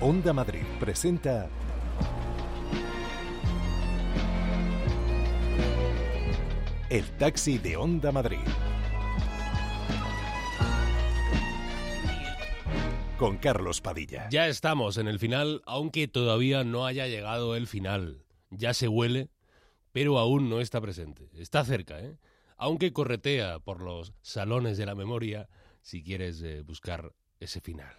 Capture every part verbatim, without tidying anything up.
Onda Madrid presenta El Taxi de Onda Madrid. Con Carlos Padilla. Ya estamos en el final, aunque todavía no haya llegado el final. Ya se huele, pero aún no está presente. Está cerca, ¿eh? Aunque corretea por los salones de la memoria si quieres eh, buscar ese final.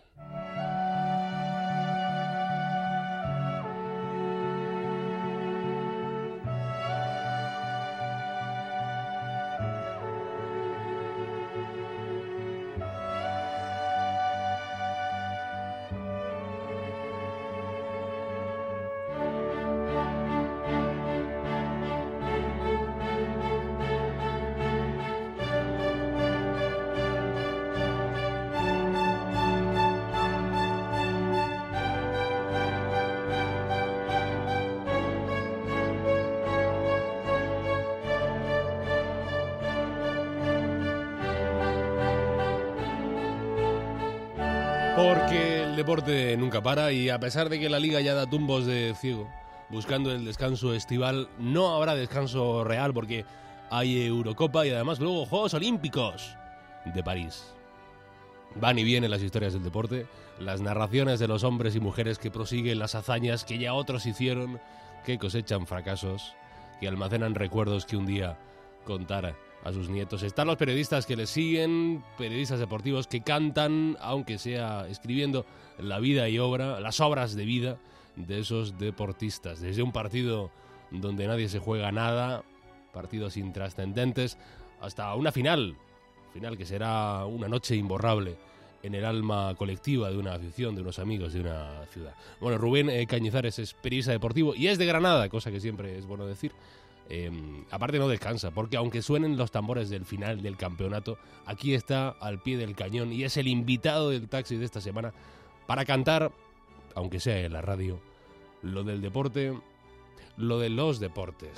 Porque el deporte nunca para y a pesar de que la Liga ya da tumbos de ciego, buscando el descanso estival, no habrá descanso real porque hay Eurocopa y además luego Juegos Olímpicos de París. Van y vienen las historias del deporte, las narraciones de los hombres y mujeres que prosiguen las hazañas que ya otros hicieron, que cosechan fracasos, que almacenan recuerdos que un día contará a sus nietos. Están los periodistas que les siguen, periodistas deportivos que cantan, aunque sea escribiendo la vida y obra, las obras de vida de esos deportistas. Desde un partido donde nadie se juega nada, partidos intrascendentes, hasta una final, final que será una noche imborrable en el alma colectiva de una afición, de unos amigos, de una ciudad. Bueno, Rubén eh, Cañizares es periodista deportivo y es de Granada, cosa que siempre es bueno decir. Eh, aparte no descansa, porque aunque suenen los tambores del final del campeonato, aquí está al pie del cañón y es el invitado del taxi de esta semana para cantar, aunque sea en la radio, lo del deporte, lo de los deportes.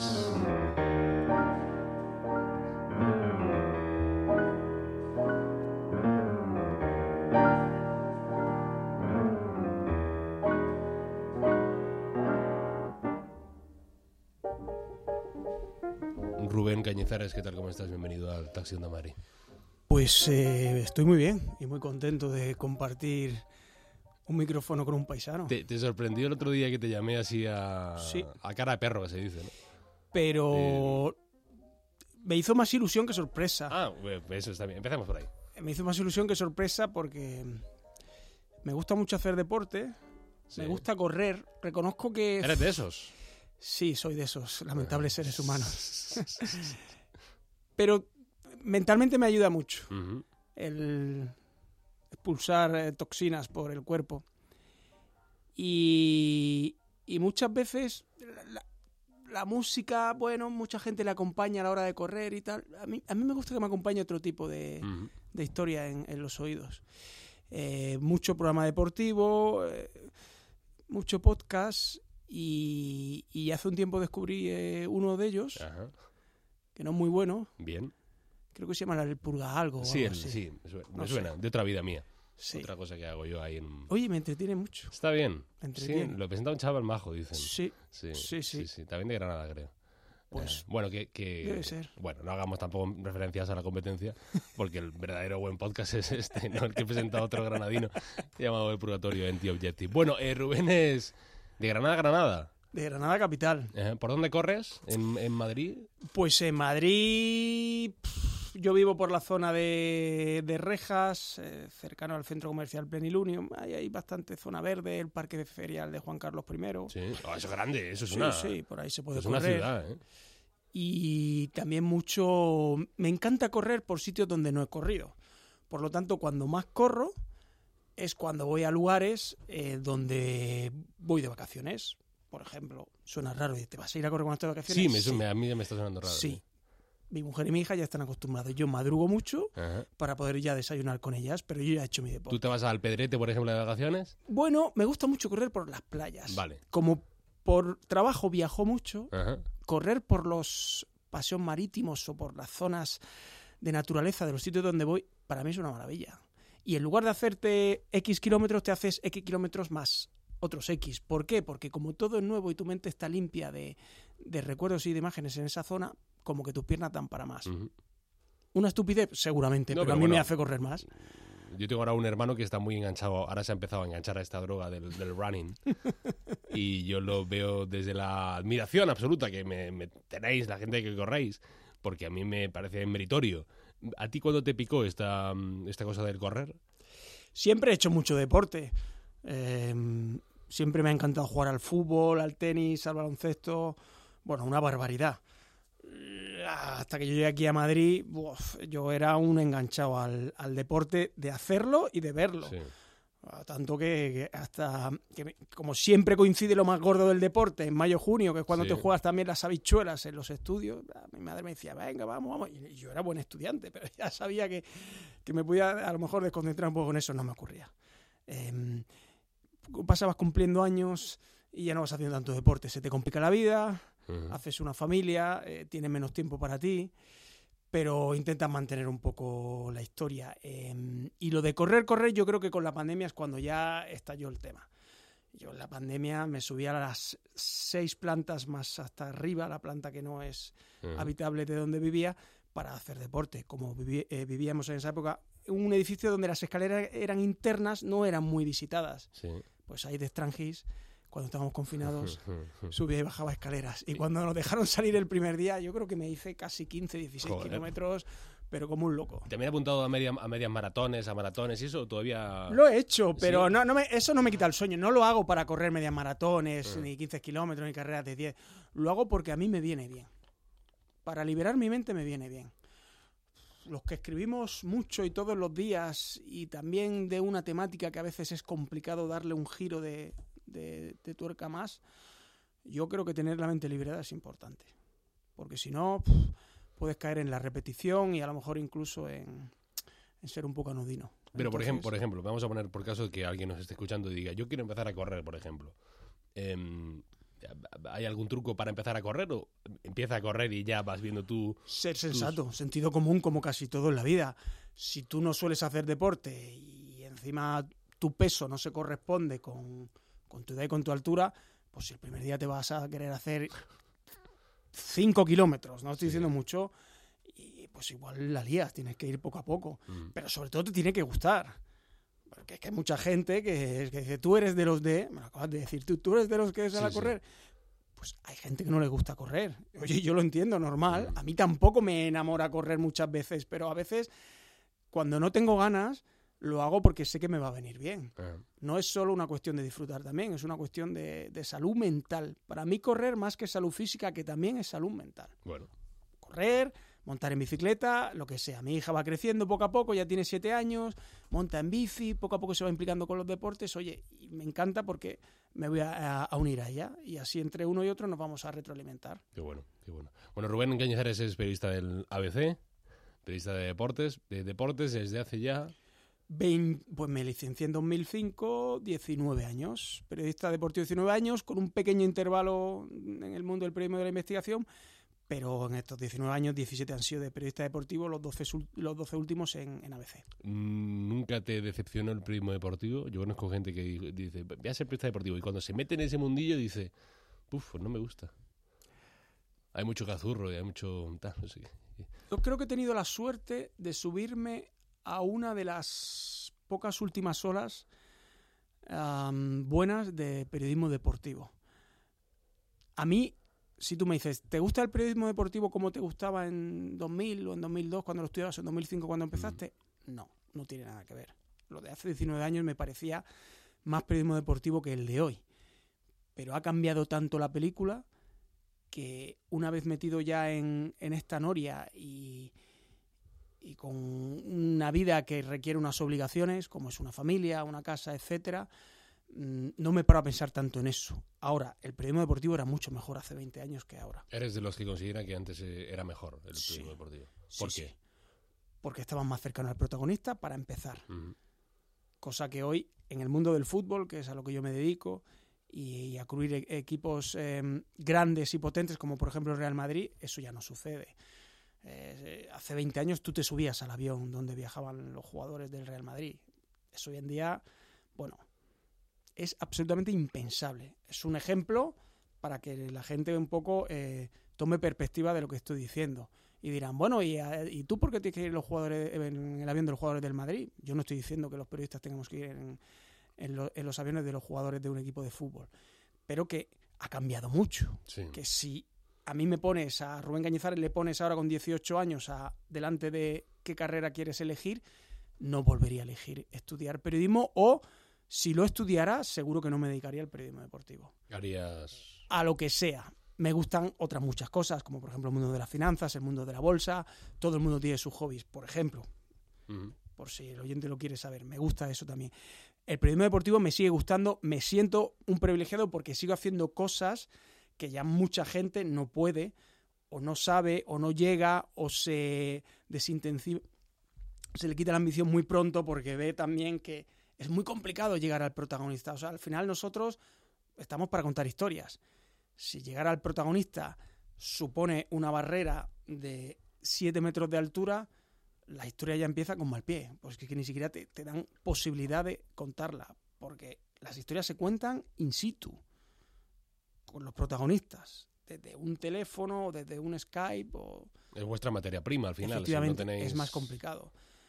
Rubén Cañizares, ¿qué tal? ¿Cómo estás? Bienvenido al Taxi Onda Madrid. Pues eh, estoy muy bien y muy contento de compartir un micrófono con un paisano. ¿Te, te sorprendió el otro día que te llamé así a, sí. a cara de perro, que se dice, ¿no? Pero eh... me hizo más ilusión que sorpresa. Ah, eso está bien. Empezamos por ahí. Me hizo más ilusión que sorpresa porque me gusta mucho hacer deporte, sí. Me gusta correr. Reconozco que... ¿Eres de esos? Sí, soy de esos lamentables seres humanos. Pero mentalmente me ayuda mucho uh-huh. el expulsar eh, toxinas por el cuerpo. Y, y muchas veces la, la música, bueno, mucha gente le acompaña a la hora de correr y tal. A mí, a mí me gusta que me acompañe otro tipo de, uh-huh. de historia en, en los oídos. Eh, mucho programa deportivo, eh, mucho podcast. Y, y hace un tiempo descubrí eh, uno de ellos, ajá. que no es muy bueno. Bien. Creo que se llama El Purga Algo. Sí, algo el, así. sí, me suena, no me suena sé. De otra vida mía. Sí. Otra cosa que hago yo ahí en... Oye, me entretiene mucho. Está bien. Me entretiene. Sí, lo presenta un chaval majo, dicen. Sí. Sí, sí, sí. sí, sí. También de Granada, creo. Pues eh, bueno, que, que... debe ser. Bueno, no hagamos tampoco referencias a la competencia, porque el verdadero buen podcast es este, no el que presenta otro granadino llamado El Purgatorio Anti-Objective. Bueno, eh, Rubén es de Granada, Granada. De Granada capital. ¿Por dónde corres? ¿En, en Madrid? Pues en Madrid pff, yo vivo por la zona de, de Rejas, eh, cercano al centro comercial Plenilunio. Ahí hay bastante zona verde, el parque ferial de Juan Carlos primero. Sí, oh, eso es grande, eso es sí, una... Sí, por ahí se puede es correr. Es una ciudad, ¿eh? Y también mucho... Me encanta correr por sitios donde no he corrido. Por lo tanto, cuando más corro es cuando voy a lugares eh, donde voy de vacaciones. Por ejemplo, suena raro y te vas a ir a correr con estas vacaciones. Sí, me, sí. Me, a mí ya me está sonando raro. Sí. sí. Mi mujer y mi hija ya están acostumbradas. Yo madrugo mucho Ajá. para poder ya desayunar con ellas, pero yo ya he hecho mi deporte. ¿Tú te vas al Pedrete, por ejemplo, de vacaciones? Bueno, me gusta mucho correr por las playas. Vale. Como por trabajo viajo mucho, Ajá. correr por los paseos marítimos o por las zonas de naturaleza de los sitios donde voy, para mí es una maravilla. Y en lugar de hacerte X kilómetros, te haces X kilómetros más otros X. ¿Por qué? Porque como todo es nuevo y tu mente está limpia de, de recuerdos y de imágenes en esa zona, como que tus piernas dan para más. Uh-huh. Una estupidez, seguramente, no, pero, pero a mí bueno, me hace correr más. Yo tengo ahora un hermano que está muy enganchado, ahora se ha empezado a enganchar a esta droga del, del running. Y yo lo veo desde la admiración absoluta que me, me tenéis, la gente que corréis, porque a mí me parece meritorio. ¿A ti cuándo te picó esta, esta cosa del correr? Siempre he hecho mucho deporte. Eh, siempre me ha encantado jugar al fútbol, al tenis, al baloncesto. Bueno, una barbaridad. Hasta que yo llegué aquí a Madrid, uf, yo era un enganchado al, al deporte de hacerlo y de verlo. Sí. Tanto que, que hasta, que me, como siempre coincide lo más gordo del deporte, en mayo-junio, que es cuando sí. te juegas también las habichuelas en los estudios, mi madre me decía, venga, vamos, vamos. Y yo era buen estudiante, pero ya sabía que, que me podía a lo mejor desconcentrar un poco con eso, no me ocurría. Eh, pasabas cumpliendo años y ya no vas haciendo tanto deporte, se te complica la vida, uh-huh. haces una familia, eh, tienes menos tiempo para ti, pero intentas mantener un poco la historia. Eh, y lo de correr, correr, yo creo que con la pandemia es cuando ya estalló el tema. Yo en la pandemia me subía a las seis plantas más hasta arriba, la planta que no es uh-huh. habitable de donde vivía, para hacer deporte. Como viví, eh, vivíamos en esa época, en un edificio donde las escaleras eran internas, no eran muy visitadas. Sí. Pues ahí de Strangis, cuando estábamos confinados, subía y bajaba escaleras. Y cuando nos dejaron salir el primer día, yo creo que me hice casi quince, dieciséis Joder. kilómetros, pero como un loco. ¿Te habías apuntado a, media, a medias maratones, a maratones y eso? ¿Todavía...? Lo he hecho, pero ¿Sí? no, no me, eso no me quita el sueño. No lo hago para correr medias maratones, uh. ni quince kilómetros, ni carreras de diez. Lo hago porque a mí me viene bien. Para liberar mi mente me viene bien. Los que escribimos mucho y todos los días, y también de una temática que a veces es complicado darle un giro de... De, de tuerca más, yo creo que tener la mente liberada es importante, porque si no pff, puedes caer en la repetición y a lo mejor incluso en, en ser un poco anodino. Pero Entonces, por ejemplo, por ejemplo, vamos a poner por caso que alguien nos esté escuchando y diga, yo quiero empezar a correr, por ejemplo. Eh, ¿Hay algún truco para empezar a correr o empieza a correr y ya vas viendo tú? Ser sensato, tus... sentido común, como casi todo en la vida. Si tú no sueles hacer deporte y encima tu peso no se corresponde con... con tu edad y con tu altura, pues si el primer día te vas a querer hacer cinco kilómetros, no estoy sí. diciendo mucho, y pues igual la lías, tienes que ir poco a poco. Mm. Pero sobre todo te tiene que gustar. Porque es que hay mucha gente que, que dice, tú eres de los de... Me lo acabas de decir, tú, tú eres de los que salen sí, a correr. Sí. Pues hay gente que no le gusta correr. Oye, yo lo entiendo, normal. Mm. A mí tampoco me enamora correr muchas veces, pero a veces, cuando no tengo ganas... lo hago porque sé que me va a venir bien. Uh-huh. No es solo una cuestión de disfrutar también, es una cuestión de, de salud mental. Para mí correr más que salud física, que también es salud mental. Bueno. Correr, montar en bicicleta, lo que sea. Mi hija va creciendo poco a poco, ya tiene siete años, monta en bici, poco a poco se va implicando con los deportes. Oye, y me encanta porque me voy a, a unir a ella y así entre uno y otro nos vamos a retroalimentar. Qué bueno, qué bueno. Bueno, Rubén Cañizares es periodista del A B C, periodista de deportes, de deportes desde hace ya... veinte, pues me licencié en dos mil cinco, diecinueve años, periodista deportivo diecinueve años, con un pequeño intervalo en el mundo del periodismo y de la investigación, pero en estos diecinueve años, diecisiete han sido de periodista deportivo, los doce, los doce últimos en, en A B C. ¿Nunca te decepcionó el periodismo deportivo? Yo conozco gente que dice, voy a ser periodista deportivo, y cuando se mete en ese mundillo dice, puf, no me gusta. Hay mucho cazurro y hay mucho... no sé qué. Yo creo que he tenido la suerte de subirme a una de las pocas últimas olas um, buenas de periodismo deportivo. A mí, si tú me dices, ¿te gusta el periodismo deportivo como te gustaba en dos mil o en dos mil dos cuando lo estudiabas, o en dos mil cinco cuando empezaste? Mm. No, no tiene nada que ver. Lo de hace diecinueve años me parecía más periodismo deportivo que el de hoy. Pero ha cambiado tanto la película que una vez metido ya en, en esta noria y... y con una vida que requiere unas obligaciones, como es una familia, una casa, etcétera, no me paro a pensar tanto en eso. Ahora, el periodismo deportivo era mucho mejor hace veinte años que ahora. ¿Eres de los que consideran que antes era mejor el periodismo sí, deportivo? ¿Por sí, qué? Sí. Porque estaban más cercanos al protagonista, para empezar. Uh-huh. Cosa que hoy, en el mundo del fútbol, que es a lo que yo me dedico, y, y a cubrir e- equipos eh, grandes y potentes, como por ejemplo el Real Madrid, eso ya no sucede. Eh, hace veinte años tú te subías al avión donde viajaban los jugadores del Real Madrid. Eso hoy en día, bueno, es absolutamente impensable. Es un ejemplo para que la gente un poco eh, tome perspectiva de lo que estoy diciendo. Y dirán, bueno, ¿y, ¿y tú por qué tienes que ir los jugadores en el avión de los jugadores del Madrid? Yo no estoy diciendo que los periodistas tengamos que ir en, en, lo, en los aviones de los jugadores de un equipo de fútbol, pero que ha cambiado mucho. Sí. Que si a mí me pones, a Rubén Cañizares le pones ahora con dieciocho años a, delante de qué carrera quieres elegir, no volvería a elegir estudiar periodismo, o si lo estudiara, seguro que no me dedicaría al periodismo deportivo. Harías... A lo que sea. Me gustan otras muchas cosas, como por ejemplo el mundo de las finanzas, el mundo de la bolsa. Todo el mundo tiene sus hobbies, por ejemplo. Uh-huh. Por si el oyente lo quiere saber. Me gusta eso también. El periodismo deportivo me sigue gustando. Me siento un privilegiado porque sigo haciendo cosas que ya mucha gente no puede, o no sabe, o no llega, o se desintensiva, se le quita la ambición muy pronto porque ve también que es muy complicado llegar al protagonista. O sea, al final nosotros estamos para contar historias. Si llegar al protagonista supone una barrera de siete metros de altura, la historia ya empieza con mal pie. Pues que, que ni siquiera te, te dan posibilidad de contarla, porque las historias se cuentan in situ, con los protagonistas, desde un teléfono, desde un Skype. O... Es vuestra materia prima al final. Efectivamente, si no tenéis... es más complicado.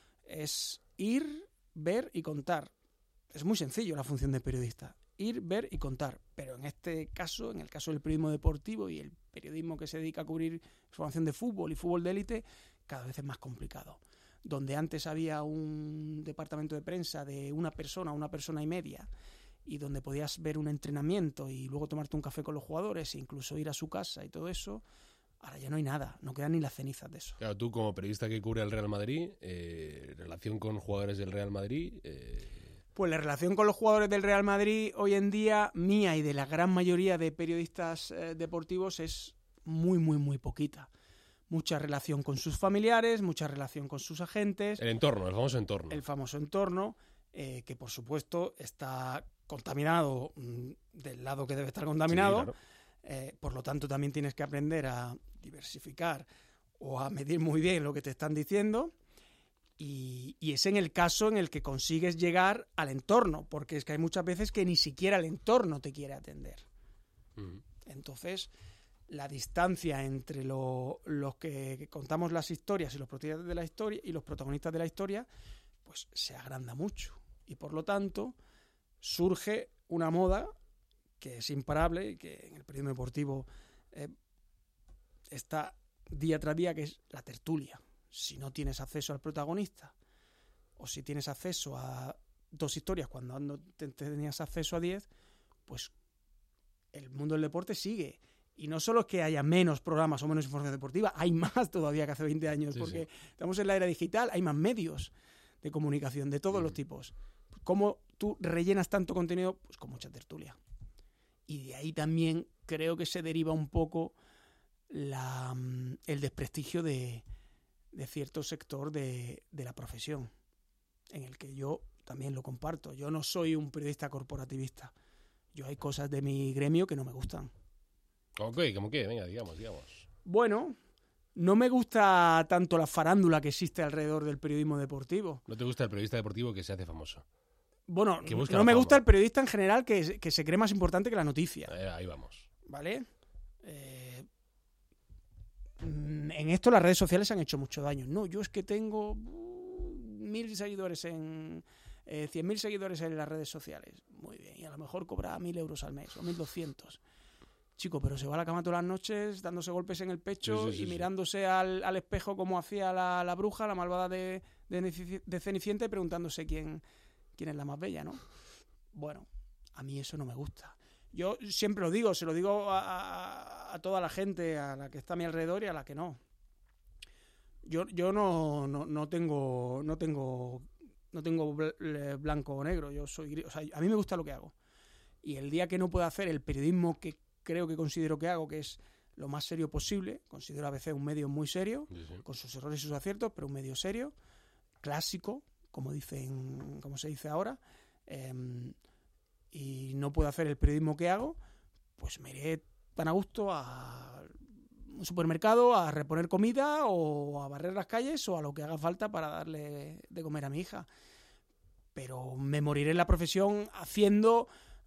Es ir, ver y contar. Es muy sencillo la función de periodista. Ir, ver y contar. Pero en este caso, en el caso del periodismo deportivo y el periodismo que se dedica a cubrir información de fútbol y fútbol de élite, cada vez es más complicado. Donde antes había un departamento de prensa de una persona, una persona y media, y donde podías ver un entrenamiento y luego tomarte un café con los jugadores e incluso ir a su casa y todo eso, ahora ya no hay nada, no quedan ni las cenizas de eso. Claro, tú como periodista que cubre al Real Madrid, eh, relación con jugadores del Real Madrid... Eh... Pues la relación con los jugadores del Real Madrid hoy en día, mía y de la gran mayoría de periodistas eh, deportivos, es muy, muy, muy poquita. Mucha relación con sus familiares, mucha relación con sus agentes. El entorno, el famoso entorno. El famoso entorno, eh, que por supuesto está contaminado mmm, del lado que debe estar contaminado. Sí, claro. eh, por lo tanto, también tienes que aprender a diversificar o a medir muy bien lo que te están diciendo. Y, y es en el caso en el que consigues llegar al entorno, porque es que hay muchas veces que ni siquiera el entorno te quiere atender. Uh-huh. Entonces, la distancia entre lo, los que, que contamos las historias y los protagonistas de la historia y los protagonistas de la historia, pues se agranda mucho. Y por lo tanto, surge una moda que es imparable y que en el periodismo deportivo eh, está día tras día, que es la tertulia. Si no tienes acceso al protagonista, o si tienes acceso a dos historias cuando no tenías acceso a diez, pues el mundo del deporte sigue. Y no solo es que haya menos programas o menos información deportiva, hay más todavía que hace veinte años, sí, porque sí. Estamos en la era digital, hay más medios de comunicación de todos mm. los tipos. ¿Cómo tú rellenas tanto contenido? Pues con mucha tertulia. Y de ahí también creo que se deriva un poco la, el desprestigio de... de cierto sector de, de la profesión, en el que yo también lo comparto. Yo no soy un periodista corporativista. Yo hay cosas de mi gremio que no me gustan. Ok, ¿cómo qué? Venga, digamos, digamos. Bueno, no me gusta tanto la farándula que existe alrededor del periodismo deportivo. ¿No te gusta el periodista deportivo que se hace famoso? Bueno, no me fama. gusta el periodista en general que, que se cree más importante que la noticia. Eh, ahí vamos. ¿Vale? Eh... En esto las redes sociales han hecho mucho daño. No, yo es que tengo uh, mil seguidores en eh, cien mil seguidores en las redes sociales. Muy bien, y a lo mejor cobra mil euros al mes o mil doscientos. Chico, pero se va a la cama todas las noches dándose golpes en el pecho, sí, sí, sí, y mirándose sí. al, al espejo como hacía la, la bruja, la malvada de, de, de Cenicienta, y preguntándose quién, quién es la más bella, ¿no? Bueno, a mí eso no me gusta. Yo siempre lo digo, se lo digo a, a, a toda la gente, a la que está a mi alrededor y a la que no. Yo, yo no, no, no tengo, no tengo, no tengo blanco o negro. Yo soy, o sea, a mí me gusta lo que hago. Y el día que no pueda hacer el periodismo que creo que considero que hago, que es lo más serio posible, considero a veces un medio muy serio, sí, sí. con sus errores y sus aciertos, pero un medio serio, clásico, como dicen, como se dice ahora. Eh, y no puedo hacer el periodismo que hago, pues me iré tan a gusto a un supermercado a reponer comida o a barrer las calles o a lo que haga falta para darle de comer a mi hija. Pero me moriré en la profesión haciendo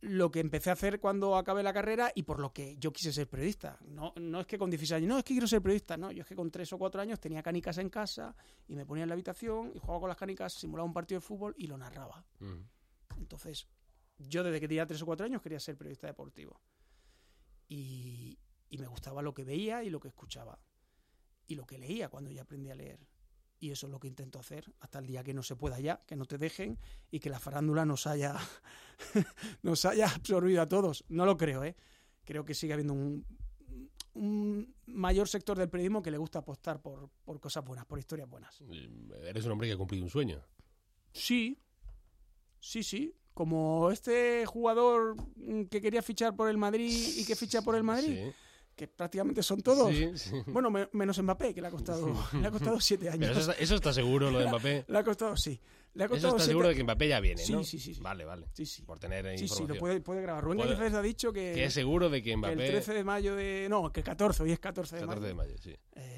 lo que empecé a hacer cuando acabé la carrera y por lo que yo quise ser periodista. No, no es que con dieciséis años, no, es que quiero ser periodista, no, yo es que con tres o cuatro años tenía canicas en casa y me ponía en la habitación y jugaba con las canicas, simulaba un partido de fútbol y lo narraba. Mm. Entonces, yo desde que tenía tres o cuatro años quería ser periodista deportivo. Y, y me gustaba lo que veía y lo que escuchaba. Y lo que leía cuando ya aprendí a leer. Y eso es lo que intento hacer hasta el día que no se pueda ya, que no te dejen y que la farándula nos haya nos haya absorbido a todos. No lo creo, ¿eh? Creo que sigue habiendo un, un mayor sector del periodismo que le gusta apostar por, por cosas buenas, por historias buenas. Eres un hombre que ha cumplido un sueño. Sí, sí, sí. Como este jugador que quería fichar por el Madrid y que ficha por el Madrid. Sí. Que prácticamente son todos. Sí, sí. Bueno, me, menos Mbappé, que le ha costado le ha costado siete años. Pero eso está, eso está seguro, lo de Mbappé. Le ha costado, sí. Le ha costado eso está siete... seguro de que Mbappé ya viene, ¿no? Sí, sí, sí. sí. Vale, vale. Sí, sí. Por tener sí, información. Sí, sí, lo puede, puede grabar. Rubén Gallifrés ha dicho que... Que es seguro de que Mbappé... El trece de mayo de... No, que el catorce, hoy es catorce de mayo. catorce de mayo, sí. Eh,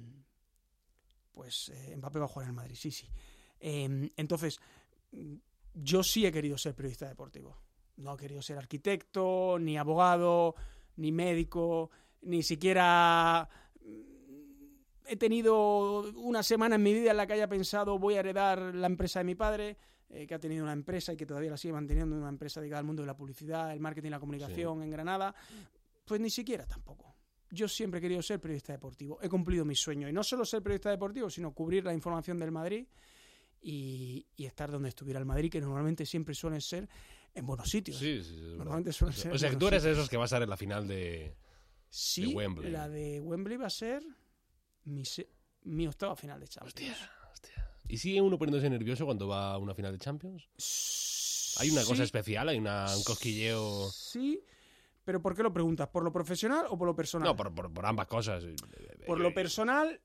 pues eh, Mbappé va a jugar en el Madrid, sí, sí. Eh, entonces, yo sí he querido ser periodista deportivo. No he querido ser arquitecto, ni abogado, ni médico... Ni siquiera he tenido una semana en mi vida en la que haya pensado voy a heredar la empresa de mi padre, eh, que ha tenido una empresa y que todavía la sigue manteniendo, una empresa dedicada al mundo de la publicidad, el marketing y la comunicación sí. en Granada. Pues ni siquiera tampoco. Yo siempre he querido ser periodista deportivo. He cumplido mi sueño. Y no solo ser periodista deportivo, sino cubrir la información del Madrid y, y estar donde estuviera el Madrid, que normalmente siempre suelen ser en buenos sitios. Sí, sí, sí. Normalmente suelen ser o sea, que tú eres de esos que vas a estar en la final de... Sí, de Wembley. La de Wembley va a ser mi, se- mi octava final de Champions. Hostia, hostia. ¿Y sigue uno poniéndose nervioso cuando va a una final de Champions? Sí, ¿Hay una cosa especial? ¿Hay una, un cosquilleo? Sí, pero ¿por qué lo preguntas? ¿Por lo profesional o por lo personal? No, por, por, por ambas cosas. Por lo personal,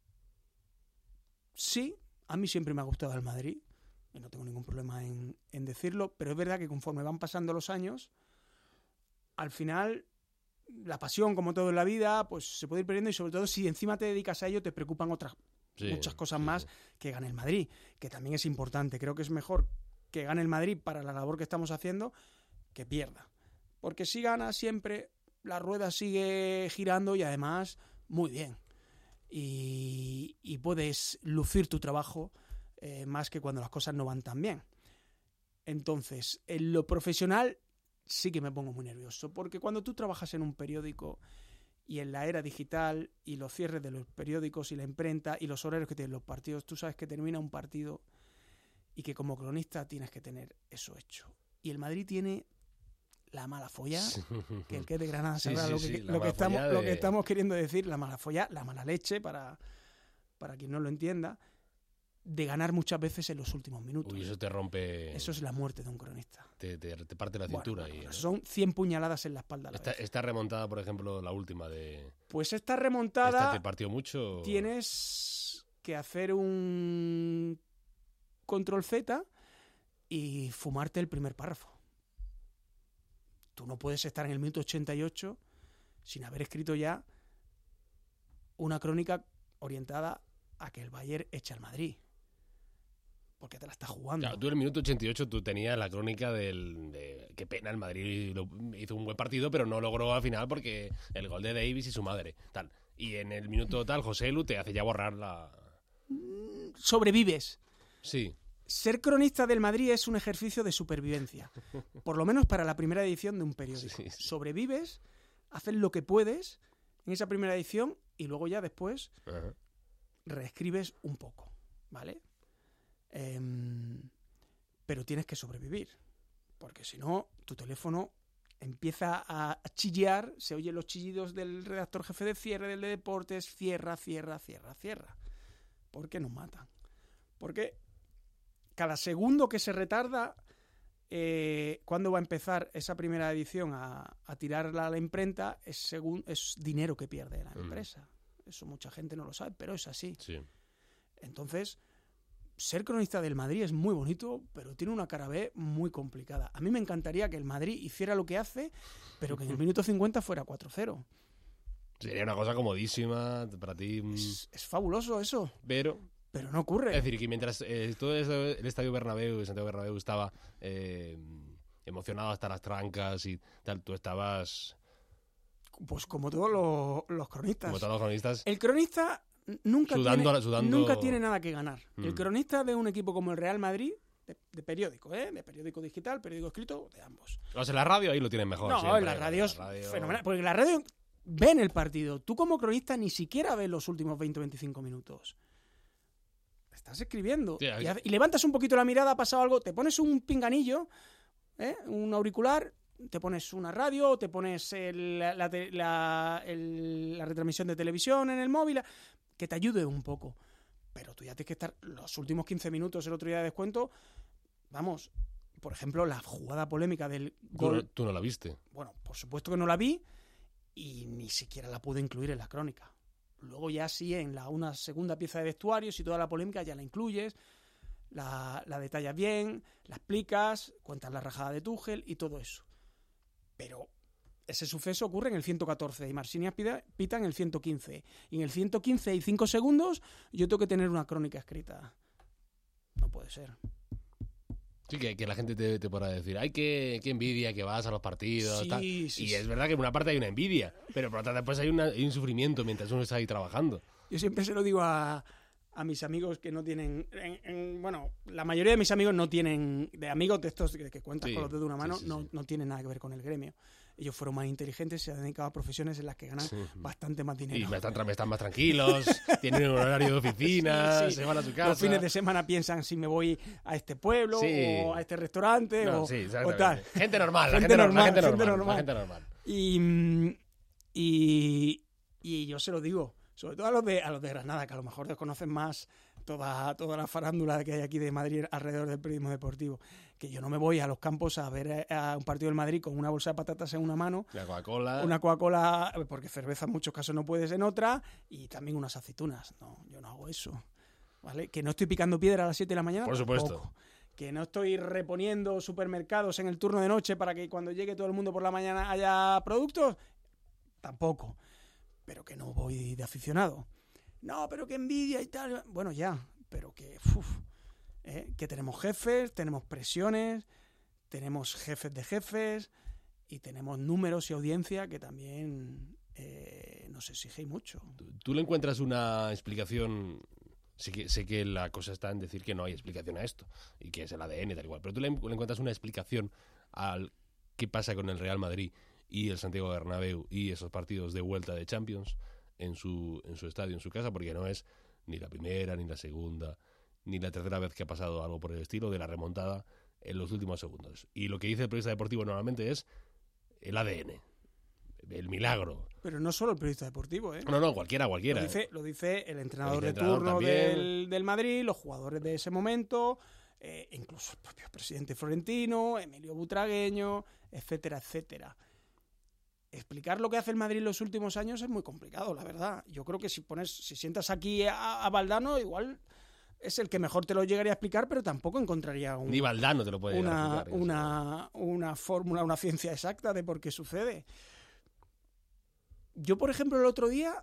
sí. A mí siempre me ha gustado el Madrid. Y no tengo ningún problema en, en decirlo. Pero es verdad que conforme van pasando los años, al final... La pasión, como todo en la vida, pues se puede ir perdiendo y sobre todo si encima te dedicas a ello te preocupan otras sí, muchas cosas sí, más sí. que gane el Madrid, que también es importante. Creo que es mejor que gane el Madrid para la labor que estamos haciendo que pierda. Porque si gana siempre, la rueda sigue girando y además muy bien. Y, y puedes lucir tu trabajo eh, más que cuando las cosas no van tan bien. Entonces, en lo profesional... sí que me pongo muy nervioso, porque cuando tú trabajas en un periódico y en la era digital y los cierres de los periódicos y la imprenta y los horarios que tienen los partidos, tú sabes que termina un partido y que como cronista tienes que tener eso hecho. Y el Madrid tiene la mala folla, que el que es de Granada sabrá sí, sí, lo, que, sí, lo, que estamos, de... lo que estamos queriendo decir, la mala folla, la mala leche, para, para quien no lo entienda, de ganar muchas veces en los últimos minutos. Uy, eso te rompe... Eso es la muerte de un cronista. Te, te, te parte la cintura. Bueno, y, bueno, son cien puñaladas en la espalda. A la esta, vez. esta remontada, por ejemplo, la última de... Pues esta remontada... ¿Esta te partió mucho? Tienes que hacer un control Z y fumarte el primer párrafo. Tú no puedes estar en el minuto ochenta y ocho sin haber escrito ya una crónica orientada a que el Bayern eche al Madrid. Porque te la estás jugando. Claro, tú en el minuto ochenta y ocho tú tenías la crónica del... De, qué pena, el Madrid lo, hizo un buen partido, pero no logró al final porque el gol de Davis y su madre. Tal. Y en el minuto tal, José Lu te hace ya borrar la... Sobrevives. Sí. Ser cronista del Madrid es un ejercicio de supervivencia. Por lo menos para la primera edición de un periódico. Sí, sí. Sobrevives, haces lo que puedes en esa primera edición y luego ya después uh-huh. reescribes un poco, ¿vale? Eh, pero tienes que sobrevivir, porque si no, tu teléfono empieza a chillear, se oyen los chillidos del redactor jefe de cierre, del de deportes, cierra, cierra, cierra, cierra. ¿Por qué nos matan? Porque cada segundo que se retarda, eh, ¿cuándo va a empezar esa primera edición a, a tirarla a la imprenta? Es, según, es dinero que pierde la empresa. Mm. Eso mucha gente no lo sabe, pero es así. Sí. Entonces... ser cronista del Madrid es muy bonito, pero tiene una cara B muy complicada. A mí me encantaría que el Madrid hiciera lo que hace, pero que en el minuto cincuenta fuera cuatro cero. Sería una cosa comodísima para ti. Es, es fabuloso eso. Pero... Pero no ocurre. Es decir, que mientras eh, todo el Estadio Bernabéu, el Santiago Bernabéu estaba eh, emocionado hasta las trancas y tal. Tú estabas... Pues como todos los, los cronistas. Como todos los cronistas. El cronista nunca, Sudando, tiene, sudando... nunca tiene nada que ganar. Mm. El cronista de un equipo como el Real Madrid, de, de periódico, ¿eh? De periódico digital, periódico escrito, de ambos. O sea, en la radio ahí lo tienen mejor. No, siempre, en la radio es radio... fenomenal. Porque en la radio ven el partido. Tú como cronista ni siquiera ves los últimos veinte o veinticinco minutos. Estás escribiendo. Sí, y, hace, y levantas un poquito la mirada, ha pasado algo, te pones un pinganillo, ¿eh? Un auricular, te pones una radio, te pones el, la, la, la, el, la retransmisión de televisión en el móvil, que te ayude un poco. Pero tú ya tienes que estar los últimos quince minutos, el otro día de descuento, vamos, por ejemplo, la jugada polémica del gol. Tú no, tú no la viste. Bueno, por supuesto que no la vi y ni siquiera la pude incluir en la crónica. Luego ya sí, en la una segunda pieza de vestuarios y toda la polémica ya la incluyes, la, la detallas bien, la explicas, cuentas la rajada de Tuchel y todo eso. Pero ese suceso ocurre en el ciento catorce y Marcinias pita, pita en el ciento quince. Y en el ciento quince y cinco segundos yo tengo que tener una crónica escrita. No puede ser. Sí, que, que la gente te, te podrá decir, ay, qué, qué envidia que vas a los partidos. Sí, tal. sí, y sí. Es verdad que por una parte hay una envidia, pero por otra después hay, una, hay un sufrimiento mientras uno está ahí trabajando. Yo siempre se lo digo a, a mis amigos que no tienen... En, en, bueno, la mayoría de mis amigos no tienen... De amigos de estos que, que cuentas Sí, con los dedos de una mano, sí, sí, no, sí. no tienen nada que ver con el gremio. Ellos fueron más inteligentes, se han dedicado a profesiones en las que ganan Sí. bastante más dinero. Y me están, me están más tranquilos, tienen un horario de oficina, Sí, sí. se van a su casa. Los fines de semana piensan si me voy a este pueblo Sí. o a este restaurante No, o, sí, o exactamente. tal. Gente normal, la Gente gente, normal, normal, la gente gente normal, normal. la gente normal. Y, y, y yo se lo digo, sobre todo a los de, a los de Granada, que a lo mejor desconocen más toda, toda la farándula que hay aquí de Madrid alrededor del periodismo deportivo, que yo no me voy a los campos a ver a un partido del Madrid con una bolsa de patatas en una mano, Una Coca-Cola. una Coca-Cola, porque cerveza en muchos casos no puedes en otra, y también unas aceitunas. No, yo no hago eso. ¿Vale? Que no estoy picando piedra a las siete de la mañana. Por supuesto. Tampoco. Que no estoy reponiendo supermercados en el turno de noche para que cuando llegue todo el mundo por la mañana haya productos. Tampoco. Pero que no voy de aficionado. No, pero que envidia y tal. Bueno, ya, pero que... Uf, ¿eh? Que tenemos jefes, tenemos presiones, tenemos jefes de jefes y tenemos números y audiencia que también eh, nos exige mucho. ¿Tú, tú le encuentras una explicación? Sé que, sé que la cosa está en decir que no hay explicación a esto y que es el A D N y tal igual, pero tú le, le encuentras una explicación al qué pasa con el Real Madrid y el Santiago Bernabéu y esos partidos de vuelta de Champions en su, en su estadio, en su casa, porque no es ni la primera, ni la segunda, ni la tercera vez que ha pasado algo por el estilo de la remontada en los últimos segundos. Y lo que dice el periodista deportivo normalmente es el A D N, el milagro. Pero no solo el periodista deportivo, ¿eh? No, no, cualquiera, cualquiera. Lo dice, lo dice el entrenador El de entrenador turno también. del, del Madrid, los jugadores de ese momento, eh, incluso el propio presidente florentino, Emilio Butragueño, etcétera, etcétera. Explicar lo que hace el Madrid en los últimos años es muy complicado, la verdad. Yo creo que si pones, si sientas aquí a, a Valdano, igual es el que mejor te lo llegaría a explicar, pero tampoco encontraría un, Ni Valdano te lo puede llegar a una, explicar, una, una fórmula, una ciencia exacta de por qué sucede. Yo, por ejemplo, el otro día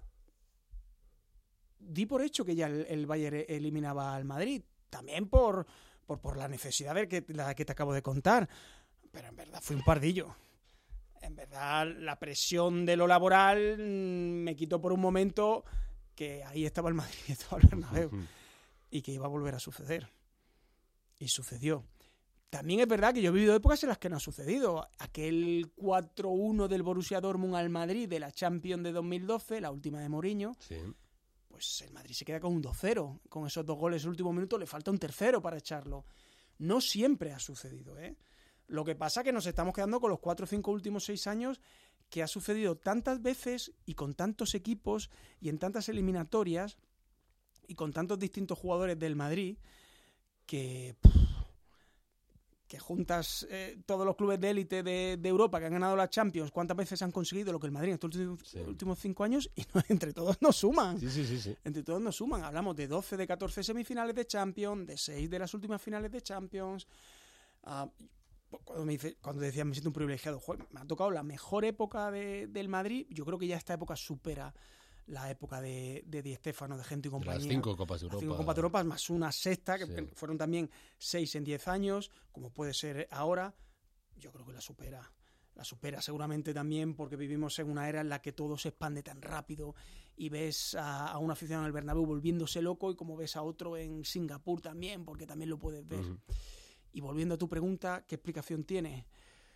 di por hecho que ya el, el Bayern eliminaba al Madrid, también por, por, por la necesidad de que, la que te acabo de contar, pero en verdad fue un pardillo. En verdad, la presión de lo laboral mmm, me quitó por un momento que ahí estaba el Madrid y estaba el Bernabéu y que iba a volver a suceder. Y sucedió. También es verdad que yo he vivido épocas en las que no ha sucedido. Aquel cuatro uno del Borussia Dortmund al Madrid de la Champions de dos mil doce, la última de Mourinho, Sí. pues el Madrid se queda con un dos cero. Con esos dos goles en el último minuto le falta un tercero para echarlo. No siempre ha sucedido, ¿eh? Lo que pasa es que nos estamos quedando con los cuatro o cinco últimos seis años que ha sucedido tantas veces y con tantos equipos y en tantas eliminatorias y con tantos distintos jugadores del Madrid que, pff, que juntas eh, todos los clubes de élite de, de Europa que han ganado la Champions, cuántas veces han conseguido lo que el Madrid en estos últimos, Sí. últimos cinco años y no, entre todos nos suman. Sí, sí, sí, sí. Entre todos nos suman. Hablamos de doce de catorce semifinales de Champions, de seis de las últimas finales de Champions. Uh, Cuando, me dice, cuando decía me siento un privilegiado, joder, me ha tocado la mejor época de, del Madrid. Yo creo que ya esta época supera la época de, de Di Stéfano, de Gente y De compañía. las cinco Copas de Las Europa. cinco Copas de Europa más una sexta, que Sí. fueron también seis en diez años, como puede ser ahora. yo creo que la supera. La supera seguramente también porque vivimos en una era en la que todo se expande tan rápido y ves a, a un aficionado en el Bernabéu volviéndose loco y como ves a otro en Singapur también, porque también lo puedes ver. Uh-huh. Y volviendo a tu pregunta, ¿qué explicación tiene?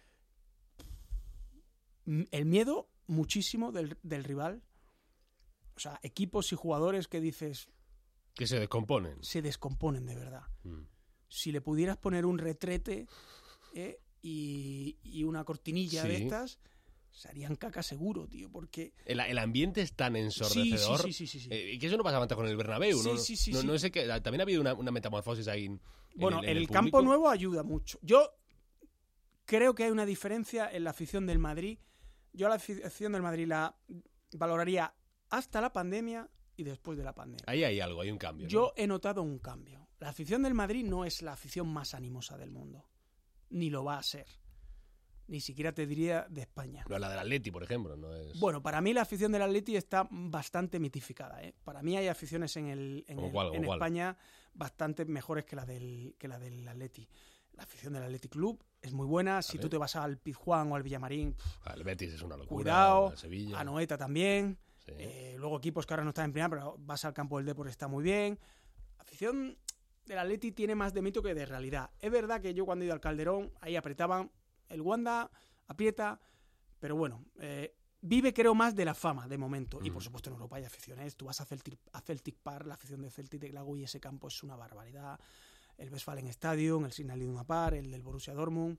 El miedo muchísimo del, del rival. O sea, equipos y jugadores que dices... Que se descomponen. Se descomponen de verdad. Uh-huh. Si le pudieras poner un retrete... Eh, Y, y una cortinilla sí. de estas, se harían caca seguro, tío, porque... El, el ambiente es tan ensordecedor. Sí, sí, sí, sí, sí. Eh, que eso no pasaba antes con el Bernabéu, sí, ¿no? Sí, sí, no, sí. no sé que también ha habido una, una metamorfosis ahí en, bueno, en el, en el, el campo nuevo ayuda mucho. Yo creo que hay una diferencia en la afición del Madrid. Yo a la afición del Madrid la valoraría hasta la pandemia y después de la pandemia. Ahí hay algo, hay un cambio, ¿no? Yo he notado un cambio. La afición del Madrid no es la afición más animosa del mundo. Ni lo va a ser. Ni siquiera te diría de España. No, la del Atleti, por ejemplo, no es... Bueno, para mí la afición del Atleti está bastante mitificada, ¿eh? Para mí hay aficiones en, el, en, el, cual, en cual. España bastante mejores que la del, que la del Atleti. La afición del Athletic Club es muy buena. Si tú te vas al Pizjuán o al Villamarín... Pff, el Betis es una locura. Cuidado. A Sevilla. A Noeta también. Sí. Eh, luego equipos que ahora no están en primera, pero vas al campo del Depor, está muy bien. La afición del Atleti tiene más de mito que de realidad. Es verdad que yo cuando he ido al Calderón, ahí apretaban el Wanda, aprieta, pero bueno, eh, vive creo más de la fama de momento. Mm. Y por supuesto en Europa hay aficiones. Tú vas a Celtic, a Celtic Park, la afición de Celtic de Glasgow, y ese campo es una barbaridad. El Westfalen Stadium, el Signal Iduna Park, el del Borussia Dortmund.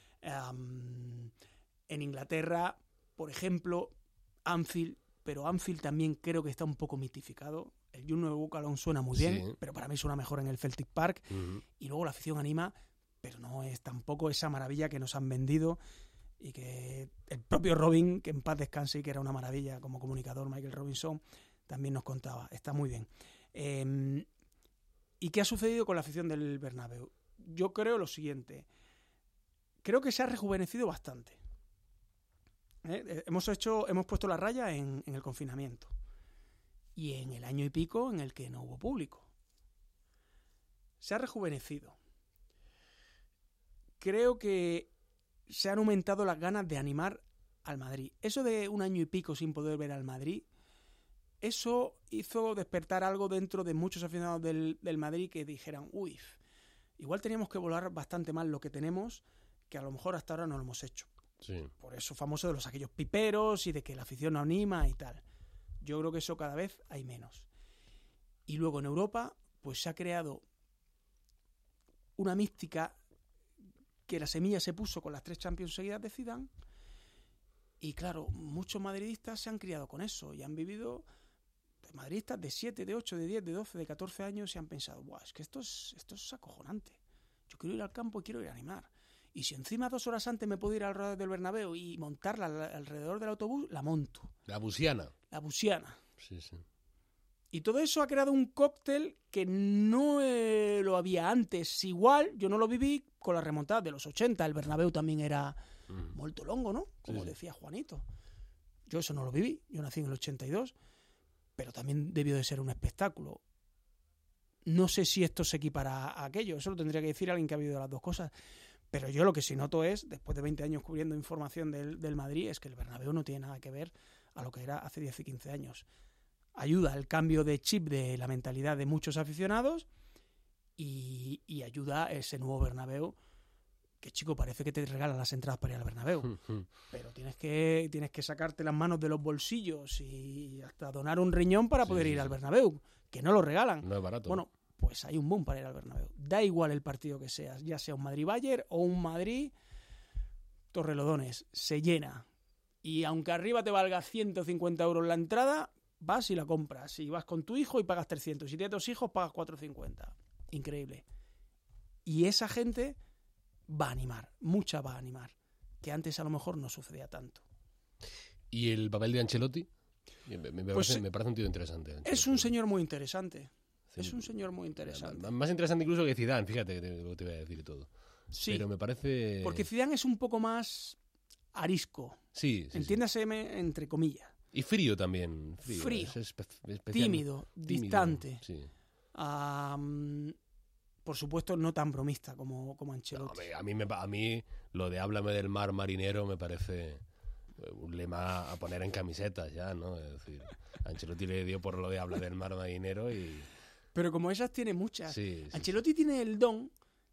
Um, en Inglaterra, por ejemplo, Anfield, pero Anfield también creo que está un poco mitificado. El You Never Walk Alone suena muy bien, sí. pero para mí suena mejor en el Celtic Park. Uh-huh. Y luego la afición anima, pero no es tampoco esa maravilla que nos han vendido y que el propio Robin, que en paz descanse y que era una maravilla como comunicador, Michael Robinson, también nos contaba. Está muy bien. Eh, ¿Y qué ha sucedido con la afición del Bernabéu? Yo creo lo siguiente. Creo que se ha rejuvenecido bastante. ¿Eh? Hemos hecho, hemos puesto la raya en, en el confinamiento y en el año y pico en el que no hubo público. Se ha rejuvenecido. Creo que se han aumentado las ganas de animar al Madrid. Eso de un año y pico sin poder ver al Madrid, eso hizo despertar algo dentro de muchos aficionados del, del Madrid que dijeran, uy, igual teníamos que volar bastante más lo que tenemos, que a lo mejor hasta ahora no lo hemos hecho. Sí. Por eso famoso de los aquellos piperos y de que la afición no anima y tal. Yo creo que eso cada vez hay menos. Y luego en Europa, pues se ha creado una mística que la semilla se puso con las tres Champions seguidas de Zidane. Y claro, muchos madridistas se han criado con eso y han vivido, pues, madridistas de siete, de ocho, de diez, de doce, de catorce años y han pensado, buah, es que esto es, esto es acojonante. Yo quiero ir al campo y quiero ir a animar. Y si encima dos horas antes me puedo ir al rodeo del Bernabéu y montarla alrededor del autobús, la monto. La busiana. La busiana. Sí, sí. Y todo eso ha creado un cóctel que no eh, lo había antes. Igual, yo no lo viví con la remontada de los ochenta. El Bernabéu también era mm. molto longo, ¿no? Como sí, decía Juanito. Yo eso no lo viví. Yo nací en el ochenta y dos. Pero también debió de ser un espectáculo. No sé si esto se equipara a aquello. Eso lo tendría que decir alguien que ha vivido las dos cosas. Pero yo lo que sí noto es, después de veinte años cubriendo información del, del Madrid, es que el Bernabéu no tiene nada que ver a lo que era hace diez y quince años. Ayuda al cambio de chip de la mentalidad de muchos aficionados y, y ayuda a ese nuevo Bernabéu que, chico, parece que te regalan las entradas para ir al Bernabéu. Pero tienes que, tienes que sacarte las manos de los bolsillos y hasta donar un riñón para poder sí, ir sí. al Bernabéu, que no lo regalan. No es barato. Bueno, pues hay un boom para ir al Bernabéu. Da igual el partido que seas, ya sea un Madrid-Bayern o un Madrid-Torrelodones, se llena. Y aunque arriba te valga ciento cincuenta euros la entrada, vas y la compras. Si vas con tu hijo y pagas trescientos. Si tienes dos hijos, pagas cuatrocientos cincuenta. Increíble. Y esa gente va a animar, mucha va a animar, que antes a lo mejor no sucedía tanto. ¿Y el papel de Ancelotti? Me, me, me, pues parece, me parece un tío interesante. Ancelotti. Es un señor muy interesante. Sí, es un señor muy interesante. Más interesante incluso que Zidane, fíjate lo que te voy a decir y todo. Sí, pero me parece... porque Zidane es un poco más arisco. Sí, sí. Entiéndase sí. entre comillas. Y frío también. Frío. Frío. Es espe- tímido, tímido, distante. Sí. Um, por supuesto, no tan bromista como, como Ancelotti. No, a, mí me, a mí lo de háblame del mar marinero me parece un lema a poner en camisetas ya, ¿no? Es decir, Ancelotti le dio por lo de habla del mar marinero y... Pero como esas tiene muchas. Sí, sí, Ancelotti sí. tiene el don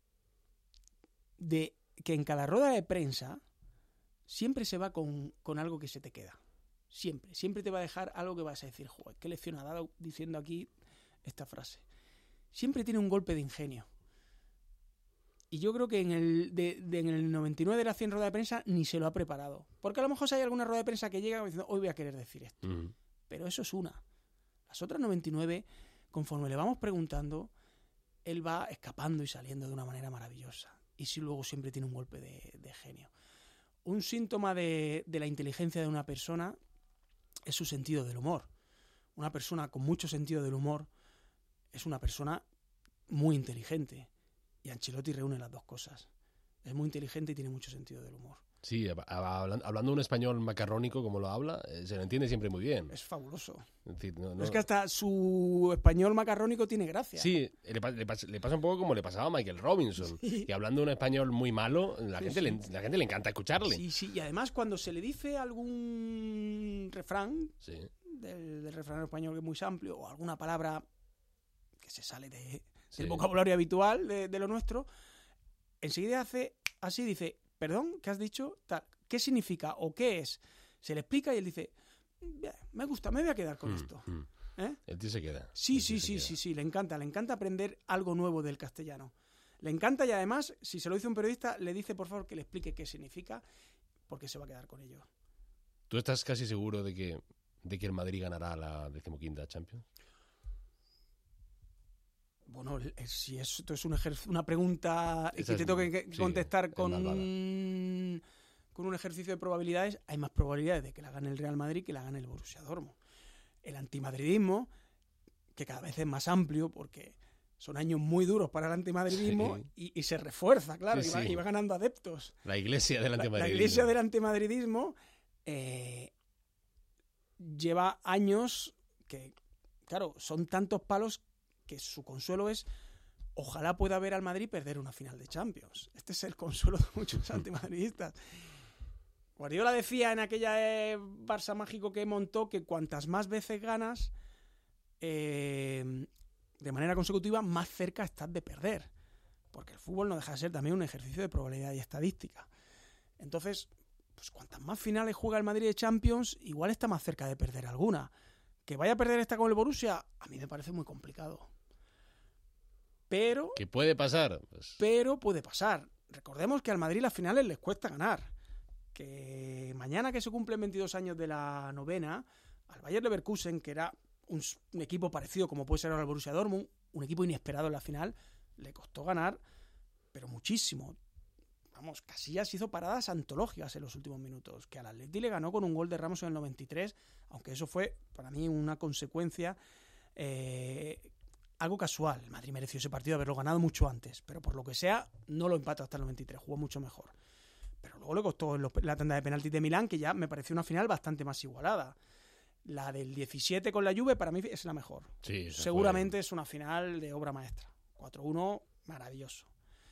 de que en cada rueda de prensa siempre se va con, con algo que se te queda. Siempre. Siempre te va a dejar algo que vas a decir, joder, qué lección ha dado diciendo aquí esta frase. Siempre tiene un golpe de ingenio. Y yo creo que en el, de, de, en el noventa y nueve de las cien ruedas de prensa ni se lo ha preparado. Porque a lo mejor si hay alguna rueda de prensa que llega diciendo, hoy voy a querer decir esto. Uh-huh. Pero eso es una. Las otras noventa y nueve, conforme le vamos preguntando, él va escapando y saliendo de una manera maravillosa. Y sí, luego siempre tiene un golpe de, de genio. Un síntoma de, de la inteligencia de una persona es su sentido del humor. Una persona con mucho sentido del humor es una persona muy inteligente. Y Ancelotti reúne las dos cosas. Es muy inteligente y tiene mucho sentido del humor. Sí, hablando un español macarrónico como lo habla, se lo entiende siempre muy bien. Es fabuloso. Es decir, no, no... Es que hasta su español macarrónico tiene gracia. Sí, le, le, pasa, le pasa un poco como le pasaba a Michael Robinson. Sí. Que hablando un español muy malo, la, sí, gente sí. Le, la gente le encanta escucharle. Sí, sí, y además cuando se le dice algún refrán, sí. del, del refrán español que es muy amplio, o alguna palabra que se sale de... Sí. El vocabulario habitual de, de lo nuestro, enseguida hace así, dice, perdón, ¿qué has dicho? Tal, ¿qué significa o qué es? Se le explica y él dice, me gusta, me voy a quedar con mm, esto. Mm. ¿Eh? El tío se queda. Sí, sí, sí, sí, sí, le encanta, le encanta aprender algo nuevo del castellano. Le encanta y además, si se lo dice un periodista, le dice por favor que le explique qué significa, porque se va a quedar con ello. ¿Tú estás casi seguro de que, de que el Madrid ganará la decimoquinta Champions? Bueno, si esto es un ejer- una pregunta y que te tengo que contestar sí, con, un, con un ejercicio de probabilidades, hay más probabilidades de que la gane el Real Madrid que la gane el Borussia Dortmund. El antimadridismo, que cada vez es más amplio porque son años muy duros para el antimadridismo sí. y, y se refuerza, claro, sí, y, va, sí. y va ganando adeptos. La iglesia del antimadridismo. La, la iglesia del antimadridismo eh, lleva años que, claro, son tantos palos que su consuelo es ojalá pueda ver al Madrid perder una final de Champions. Este es el consuelo de muchos antimadridistas. Guardiola decía en aquella eh, Barça mágico que montó que cuantas más veces ganas eh, de manera consecutiva, más cerca estás de perder, porque el fútbol no deja de ser también un ejercicio de probabilidad y estadística. Entonces, pues cuantas más finales juega el Madrid de Champions, igual está más cerca de perder alguna. Que vaya a perder esta con el Borussia, a mí me parece muy complicado. Pero... ¿Qué puede pasar? Pues... Pero puede pasar. Recordemos que al Madrid las finales les cuesta ganar. Que mañana que se cumplen veintidós años de la novena, al Bayer Leverkusen, que era un, un equipo parecido como puede ser ahora el Borussia Dortmund, un equipo inesperado en la final, le costó ganar, pero muchísimo. Vamos, Casillas hizo paradas antológicas en los últimos minutos, que al Atleti le ganó con un gol de Ramos en el noventa y tres, aunque eso fue para mí una consecuencia eh, algo casual. El Madrid mereció ese partido haberlo ganado mucho antes, pero por lo que sea no lo empató hasta el noventa y tres, jugó mucho mejor. Pero luego le costó los, la tanda de penaltis de Milán, que ya me pareció una final bastante más igualada. La del diecisiete con la Juve para mí es la mejor. Sí, seguramente fue... es una final de obra maestra. cuatro uno, maravilloso.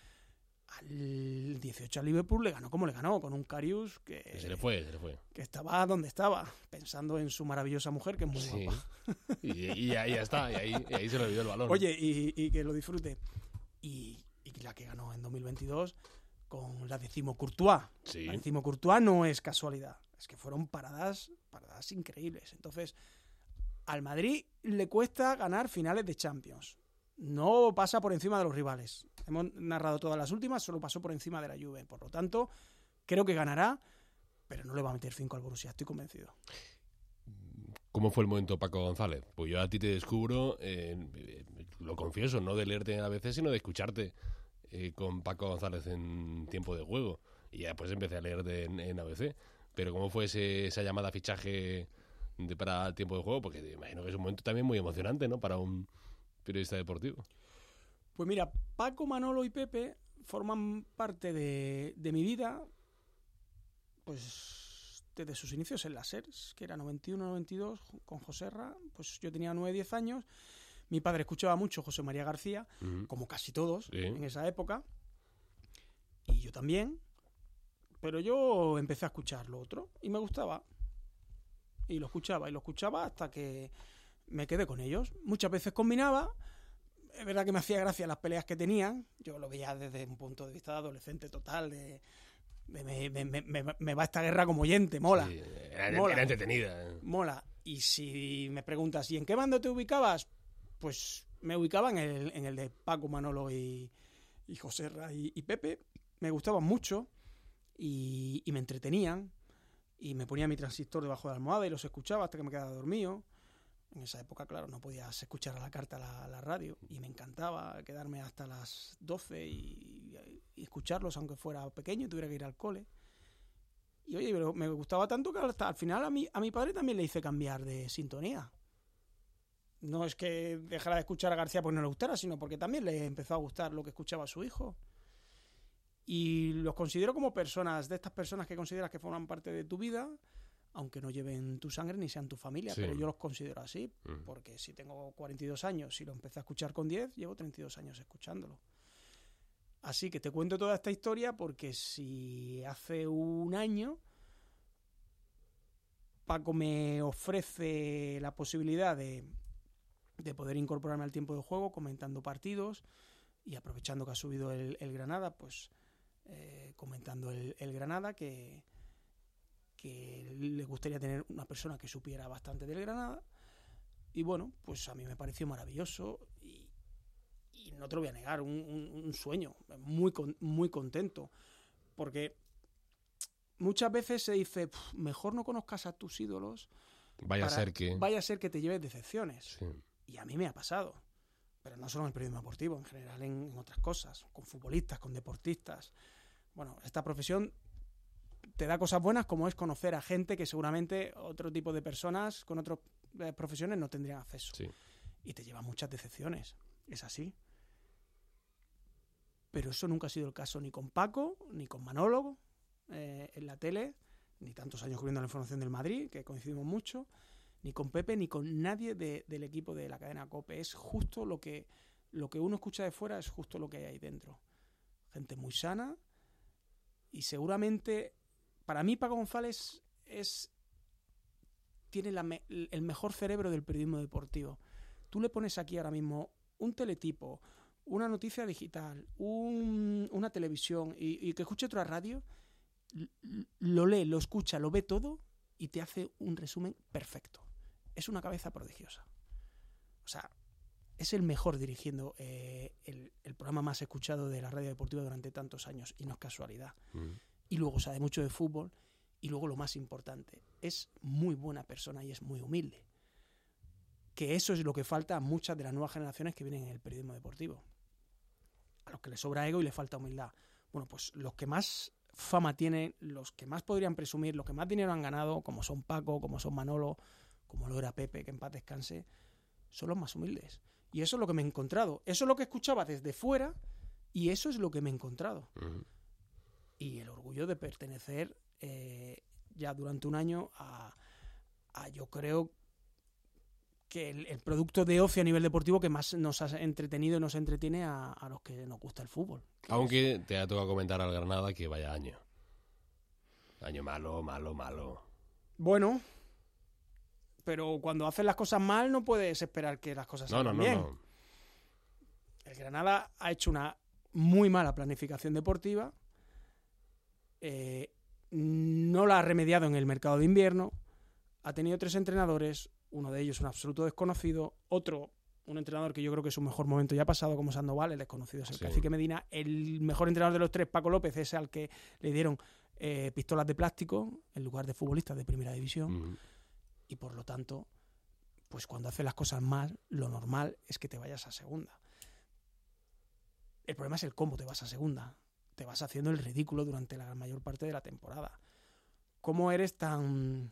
Al dieciocho al Liverpool le ganó como le ganó, con un Karius que se le fue, se le fue. Que estaba donde estaba, pensando en su maravillosa mujer, que es muy sí. guapa. Y, y ahí ya está, y ahí, y ahí se le olvidó el balón. Oye, y, y que lo disfrute. Y, y la que ganó en dos mil veintidós con la decimo Courtois. Sí. La decimo Courtois no es casualidad, es que fueron paradas, paradas increíbles. Entonces, al Madrid le cuesta ganar finales de Champions. No pasa por encima de los rivales. Hemos narrado todas las últimas, solo pasó por encima de la Juve. Por lo tanto, creo que ganará, pero no le va a meter cinco al Borussia, estoy convencido. ¿Cómo fue el momento Paco González? Pues yo a ti te descubro, eh, lo confieso, no de leerte en A B C, sino de escucharte eh, con Paco González en tiempo de juego. Y ya después empecé a leer de, en, en A B C. Pero ¿cómo fue ese, esa llamada a fichaje de, para el tiempo de juego? Porque me imagino que es un momento también muy emocionante, ¿no? Para un periodista deportivo. Pues mira, Paco, Manolo y Pepe forman parte de, de mi vida, pues desde sus inicios en la SERS, que era noventa y uno noventa y dos, con Joserra. Pues yo tenía nueve diez años. Mi padre escuchaba mucho José María García, uh-huh. como casi todos sí. en esa época, y yo también, pero yo empecé a escuchar lo otro y me gustaba. Y lo escuchaba, y lo escuchaba hasta que me quedé con ellos. Muchas veces combinaba. Es verdad que me hacía gracia las peleas que tenían. Yo lo veía desde un punto de vista de adolescente total, de, de me, me, me, me, me va esta guerra como oyente, mola. Sí, era, mola. Era entretenida. ¿eh? Mola. Y si me preguntas, ¿y en qué bando te ubicabas? Pues me ubicaba en el, en el de Paco, Manolo y, y José Ra y, y Pepe. Me gustaban mucho y, y me entretenían. Y me ponía mi transistor debajo de la almohada y los escuchaba hasta que me quedaba dormido. En esa época, claro, no podías escuchar a la carta la, la radio. Y me encantaba quedarme hasta las doce y, y escucharlos, aunque fuera pequeño y tuviera que ir al cole. Y oye, pero me gustaba tanto que hasta al final a mi, a mi padre también le hice cambiar de sintonía. No es que dejara de escuchar a García porque no le gustara, sino porque también le empezó a gustar lo que escuchaba su hijo. Y los considero como personas, de estas personas que consideras que forman parte de tu vida, aunque no lleven tu sangre ni sean tu familia, sí. pero yo los considero así, mm. porque si tengo cuarenta y dos años y lo empecé a escuchar con diez, llevo treinta y dos años escuchándolo. Así que te cuento toda esta historia porque si hace un año Paco me ofrece la posibilidad de, de poder incorporarme al tiempo de juego comentando partidos y aprovechando que ha subido el, el Granada, pues Eh, comentando el, el Granada, que, que le gustaría tener una persona que supiera bastante del Granada, y bueno, pues a mí me pareció maravilloso y, y no te lo voy a negar, un, un, un sueño, muy, con, muy contento, porque muchas veces se dice, mejor no conozcas a tus ídolos, vaya a ser que vaya a ser que te lleves decepciones, sí. y a mí me ha pasado. Pero no solo en el periodismo deportivo, en general en, en otras cosas, con futbolistas, con deportistas. Bueno, esta profesión te da cosas buenas como es conocer a gente que seguramente otro tipo de personas con otras eh, profesiones no tendrían acceso. Sí. Y te lleva muchas decepciones, es así. Pero eso nunca ha sido el caso ni con Paco, ni con Manolo eh, en la tele, ni tantos años cubriendo la información del Madrid, que coincidimos mucho, ni con Pepe, ni con nadie de, del equipo de la cadena COPE. Es justo lo que, lo que uno escucha de fuera, es justo lo que hay ahí dentro. Gente muy sana y seguramente, para mí Paco González es, tiene la me, el mejor cerebro del periodismo deportivo. Tú le pones aquí ahora mismo un teletipo, una noticia digital, un, una televisión y, y que escuche otra radio, lo lee, lo escucha, lo ve todo y te hace un resumen perfecto. Es una cabeza prodigiosa. O sea, es el mejor dirigiendo eh, el, el programa más escuchado de la radio deportiva durante tantos años, y no es casualidad. Mm. Y luego sabe mucho de fútbol, y luego lo más importante, es muy buena persona y es muy humilde. Que eso es lo que falta a muchas de las nuevas generaciones que vienen en el periodismo deportivo. A los que les sobra ego y les falta humildad. Bueno, pues los que más fama tienen, los que más podrían presumir, los que más dinero han ganado, como son Paco, como son Manolo, como lo era Pepe, que en paz descanse, son los más humildes. Y eso es lo que me he encontrado. Eso es lo que escuchaba desde fuera y eso es lo que me he encontrado. Uh-huh. Y el orgullo de pertenecer eh, ya durante un año a, a yo creo que el, el producto de ocio a nivel deportivo que más nos ha entretenido y nos entretiene a, a los que nos gusta el fútbol. Aunque es... te ha tocado comentar al Granada que vaya año. Año malo, malo, malo. Bueno... Pero cuando haces las cosas mal no puedes esperar que las cosas salgan no, no, bien. No, no. El Granada ha hecho una muy mala planificación deportiva, eh, no la ha remediado en el mercado de invierno, ha tenido tres entrenadores, uno de ellos un absoluto desconocido, otro un entrenador que yo creo que su mejor momento ya ha pasado como Sandoval, el desconocido es el sí. Cacique Medina, el mejor entrenador de los tres, Paco López, es al que le dieron eh, pistolas de plástico en lugar de futbolistas de primera división. Uh-huh. Y por lo tanto, pues cuando haces las cosas mal, lo normal es que te vayas a segunda. El problema es el cómo te vas a segunda. Te vas haciendo el ridículo durante la mayor parte de la temporada. ¿Cómo eres tan...?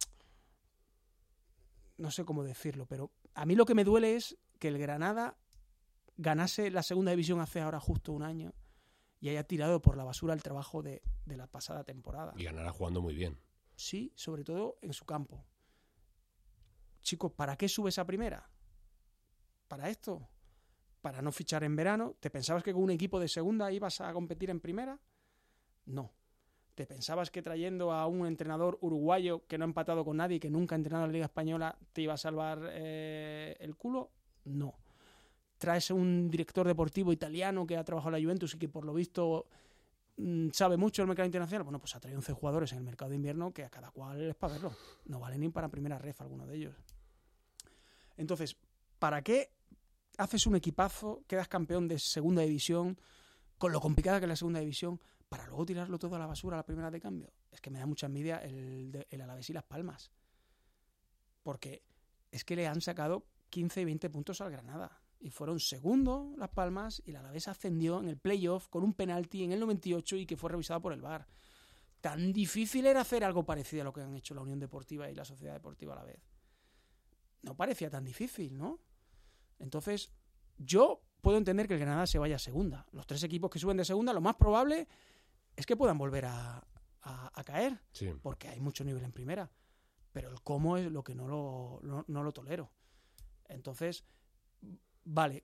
No sé cómo decirlo, pero a mí lo que me duele es que el Granada ganase la segunda división hace ahora justo un año y haya tirado por la basura el trabajo de, de la pasada temporada. Y ganará jugando muy bien. Sí, sobre todo en su campo. Chicos, ¿para qué subes a primera? para esto, para no fichar en verano. ¿Te pensabas que con un equipo de segunda ibas a competir en primera? No. ¿Te pensabas que trayendo a un entrenador uruguayo que no ha empatado con nadie, que nunca ha entrenado en la Liga Española, te iba a salvar eh, el culo? No. Traes a un director deportivo italiano que ha trabajado en la Juventus y que por lo visto mmm, sabe mucho del mercado internacional. Bueno, pues ha traído once jugadores en el mercado de invierno que a cada cual es para verlo. No vale ni para primera ref alguno de ellos. Entonces, ¿para qué haces un equipazo, quedas campeón de segunda división, con lo complicada que es la segunda división, para luego tirarlo todo a la basura a la primera de cambio? Es que me da mucha envidia el, de, el Alavés y Las Palmas. Porque es que le han sacado quince y veinte puntos al Granada. Y fueron segundo Las Palmas y el Alavés ascendió en el playoff con un penalti en el noventa y ocho y que fue revisado por el V A R. Tan difícil era hacer algo parecido a lo que han hecho la Unión Deportiva y la Sociedad Deportiva Alavés. No parecía tan difícil, ¿no? Entonces, yo puedo entender que el Granada se vaya a segunda. Los tres equipos que suben de segunda, lo más probable es que puedan volver a, a, a caer, sí, porque hay mucho nivel en primera. Pero el cómo es lo que no lo, no, no lo tolero. Entonces, vale,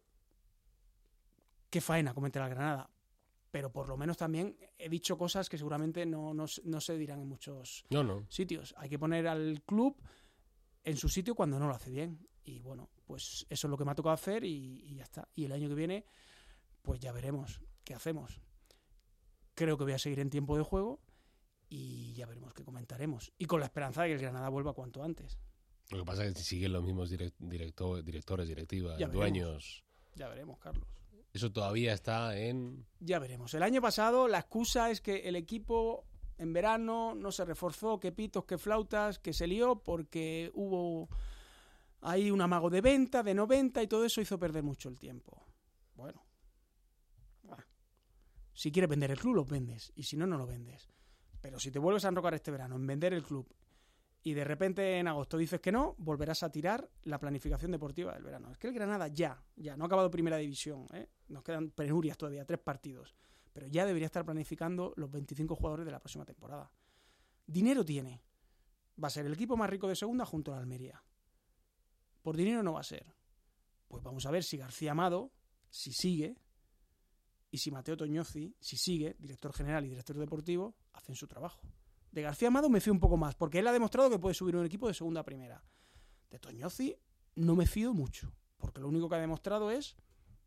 qué faena cometer al Granada, pero por lo menos también he dicho cosas que seguramente no, no, no se dirán en muchos no, no. sitios. Hay que poner al club en su sitio cuando no lo hace bien. Y bueno, pues eso es lo que me ha tocado hacer y, y ya está. Y el año que viene, pues ya veremos qué hacemos. Creo que voy a seguir en tiempo de juego y ya veremos qué comentaremos. Y con la esperanza de que el Granada vuelva cuanto antes. Lo que pasa es que si siguen los mismos direct, directo, directores, directivas, ya dueños... Ya veremos, Carlos. Eso todavía está en... Ya veremos. El año pasado la excusa es que el equipo en verano no se reforzó, que pitos, que flautas, que se lió porque hubo... Hay un amago de venta, de no venta, y todo eso hizo perder mucho el tiempo. Bueno. Ah. Si quieres vender el club, lo vendes. Y si no, no lo vendes. Pero si te vuelves a enrocar este verano en vender el club y de repente en agosto dices que no, volverás a tirar la planificación deportiva del verano. Es que el Granada ya, ya, no ha acabado primera división, ¿eh? Nos quedan penurias todavía, tres partidos. Pero ya debería estar planificando los veinticinco jugadores de la próxima temporada. Dinero tiene. Va a ser el equipo más rico de segunda junto a la Almería. Por dinero no va a ser. Pues vamos a ver si García Amado, si sigue, y si Mateo Toñozzi, si sigue, director general y director deportivo, hacen su trabajo. De García Amado me fío un poco más, porque él ha demostrado que puede subir un equipo de segunda a primera. De Toñozzi no me fío mucho, porque lo único que ha demostrado es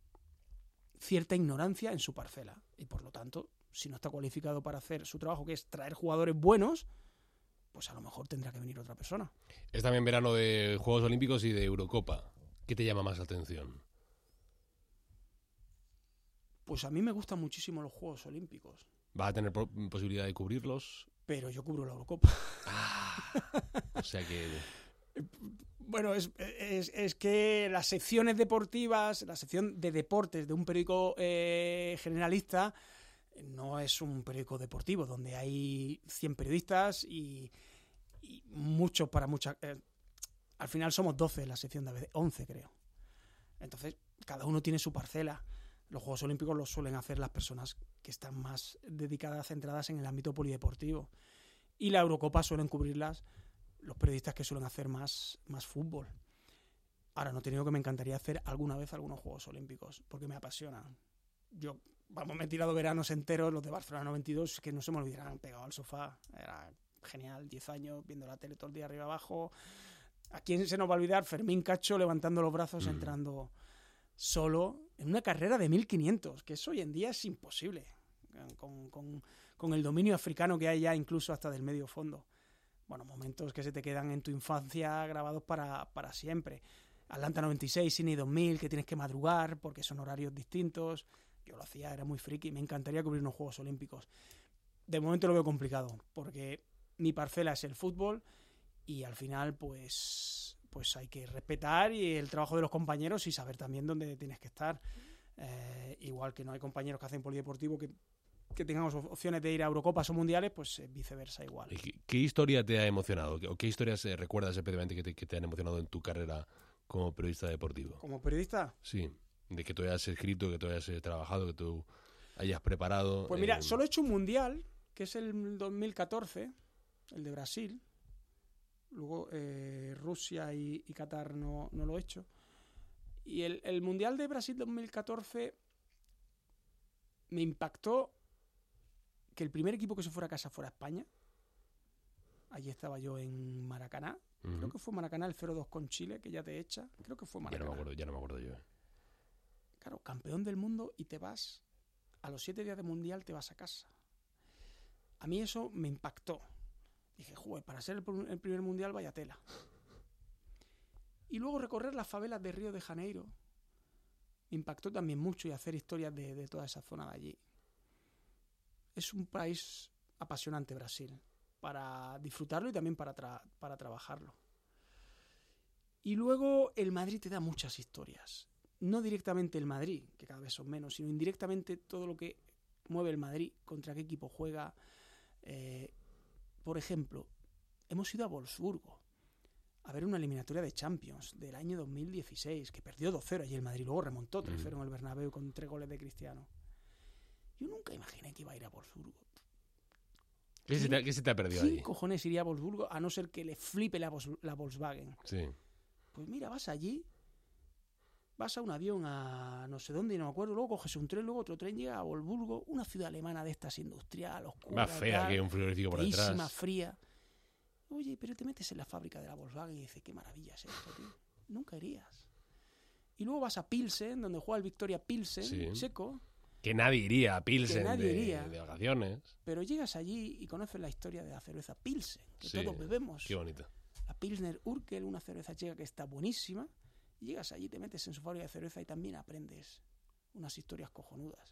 cierta ignorancia en su parcela. Y por lo tanto, si no está cualificado para hacer su trabajo, que es traer jugadores buenos, pues a lo mejor tendrá que venir otra persona. Es también verano de Juegos Olímpicos y de Eurocopa. ¿Qué te llama más la atención? Pues a mí me gustan muchísimo los Juegos Olímpicos. ¿Vas a tener posibilidad de cubrirlos? Pero yo cubro la Eurocopa. Ah, o sea que... Bueno, es, es, es que las secciones deportivas, la sección de deportes de un periódico eh, generalista no es un periódico deportivo donde hay cien periodistas y, y muchos para muchas... Eh, al final somos doce en la sección de A B C, once creo. Entonces, cada uno tiene su parcela. Los Juegos Olímpicos los suelen hacer las personas que están más dedicadas, centradas en el ámbito polideportivo. Y la Eurocopa suelen cubrirlas los periodistas que suelen hacer más, más fútbol. Ahora, no te digo que me encantaría hacer alguna vez algunos Juegos Olímpicos, porque me apasionan. Yo, vamos, me he tirado veranos enteros, los de Barcelona noventa y dos, que no se me olvidarán, pegado al sofá. Era genial, diez años, viendo la tele todo el día arriba abajo. ¿A quién se nos va a olvidar? Fermín Cacho levantando los brazos, mm. entrando solo en una carrera de mil quinientos, que eso hoy en día es imposible, con, con, con el dominio africano que hay ya incluso hasta del medio fondo. Bueno, momentos que se te quedan en tu infancia grabados para, para siempre. Atlanta noventa y seis, Sydney dos mil, que tienes que madrugar porque son horarios distintos. Yo lo hacía, era muy friki, me encantaría cubrir unos Juegos Olímpicos. De momento lo veo complicado, porque mi parcela es el fútbol y al final pues, pues hay que respetar y el trabajo de los compañeros y saber también dónde tienes que estar. Eh, igual que no hay compañeros que hacen polideportivo que que tengamos opciones de ir a Eurocopas o Mundiales, pues eh, viceversa igual. ¿Qué, ¿Qué historia te ha emocionado? ¿O qué historias eh, recuerdas especialmente que te, que te han emocionado en tu carrera como periodista deportivo? ¿Como periodista? Sí, de que tú hayas escrito, que tú hayas eh, trabajado, que tú hayas preparado. Pues mira, eh... solo he hecho un Mundial, que es el dos mil catorce, el de Brasil. Luego eh, Rusia y, y Qatar no, no lo he hecho. Y el, el Mundial de Brasil dos mil catorce me impactó que el primer equipo que se fuera a casa fuera España. Allí estaba yo en Maracaná. Uh-huh. Creo que fue Maracaná el cero dos con Chile, que ya te echa. Creo que fue Maracaná. Ya no me acuerdo, ya no me acuerdo yo. Claro, campeón del mundo y te vas, a los siete días de Mundial te vas a casa. A mí eso me impactó. Dije, joder, para ser el, el primer Mundial, vaya tela. Y luego recorrer las favelas de Río de Janeiro me impactó también mucho, y hacer historias de, de toda esa zona de allí. Es un país apasionante, Brasil, para disfrutarlo y también para, tra- para trabajarlo. Y luego el Madrid te da muchas historias. No directamente el Madrid, que cada vez son menos, sino indirectamente todo lo que mueve el Madrid, contra qué equipo juega. Eh, por ejemplo, hemos ido a Wolfsburgo a ver una eliminatoria de Champions del año dos mil dieciséis, que perdió dos cero allí el Madrid, luego remontó tres cero en el Bernabéu con tres goles de Cristiano. Yo nunca imaginé que iba a ir a Wolfsburgo. ¿Qué se te, qué se te ha perdido ¿Quién allí? cojones iría a Wolfsburgo a no ser que le flipe la, la Volkswagen? Sí. Pues mira, vas allí, vas a un avión a no sé dónde, no me acuerdo, luego coges un tren, luego otro tren, llega a Wolfsburgo, una ciudad alemana de estas industrial, oscura, Más fea tal, que un frigorífico por feísima, detrás. fría. Oye, pero te metes en la fábrica de la Volkswagen y dices, qué maravilla es esto, tío. Nunca irías. Y luego vas a Pilsen, donde juega el Victoria Pilsen, Sí. checo. Que nadie iría a Pilsen nadie de, iría. de vacaciones. Pero llegas allí y conoces la historia de la cerveza Pilsen, que Sí, todos bebemos. Qué bonito. La Pilsner Urquell, una cerveza checa que está buenísima. Y llegas allí, te metes en su fábrica de cerveza y también aprendes unas historias cojonudas.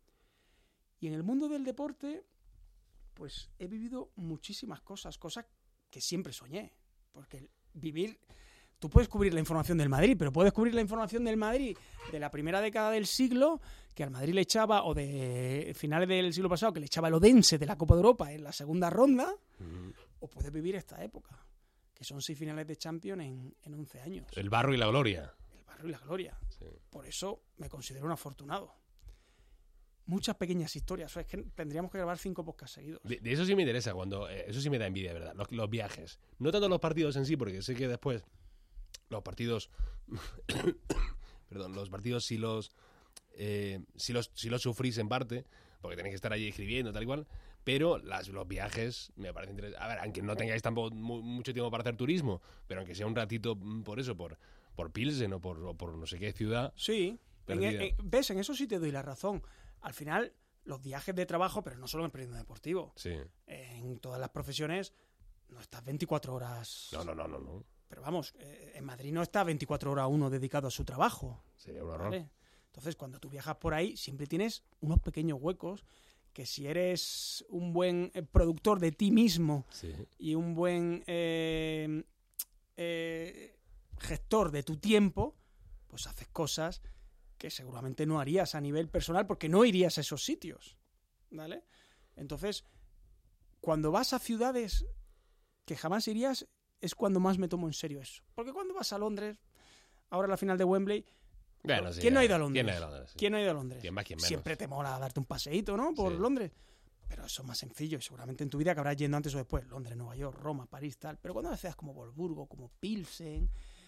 Y en el mundo del deporte, pues he vivido muchísimas cosas, cosas que siempre soñé. Porque vivir... Tú puedes cubrir la información del Madrid, pero puedes cubrir la información del Madrid de la primera década del siglo, que al Madrid le echaba, o de finales del siglo pasado, que le echaba el Odense de la Copa de Europa en la segunda ronda, uh-huh. O puedes vivir esta época, que son seis finales de Champions en, en once años. El barro y la gloria. El barro y la gloria. Sí. Por eso me considero un afortunado. Muchas pequeñas historias. O sea, es que tendríamos que grabar cinco podcasts seguidos. De, de eso sí me interesa, cuando eh, eso sí me da envidia, ¿verdad? Los, los viajes. No tanto los partidos en sí, porque sé que después los partidos... perdón, los partidos sí los, eh, sí los sí los sufrís en parte, porque tenéis que estar allí escribiendo, tal y cual, pero las, los viajes me parecen interesantes. A ver, aunque no tengáis tampoco mu- mucho tiempo para hacer turismo, pero aunque sea un ratito por eso, por, por Pilsen o por, o por no sé qué ciudad... Sí, en, en, ves, en eso sí te doy la razón. Al final, los viajes de trabajo, pero no solo en el periodismo deportivo, sí. En todas las profesiones no estás veinticuatro horas... No, no, no, no, no. Pero vamos, eh, en Madrid no está veinticuatro horas uno dedicado a su trabajo. Sería un horror. ¿Vale? Entonces, cuando tú viajas por ahí, siempre tienes unos pequeños huecos que si eres un buen eh, productor de ti mismo, sí. Y un buen eh, eh, gestor de tu tiempo, pues haces cosas que seguramente no harías a nivel personal porque no irías a esos sitios, ¿vale? Entonces, cuando vas a ciudades que jamás irías, es cuando más me tomo en serio eso. Porque cuando vas a Londres, ahora la final de Wembley, bueno, sí, ¿quién no ha ido a Londres? ¿Quién no ha ido a Londres? Sí. ¿Quién no ha ido a Londres? ¿Quién más, quién menos? Siempre te mola darte un paseíto, ¿no? Por sí. Londres. Pero eso es más sencillo y seguramente en tu vida acabarás yendo antes o después. Londres, Nueva York, Roma, París, tal. Pero cuando ciudades como Wolfsburgo, como Pilsen...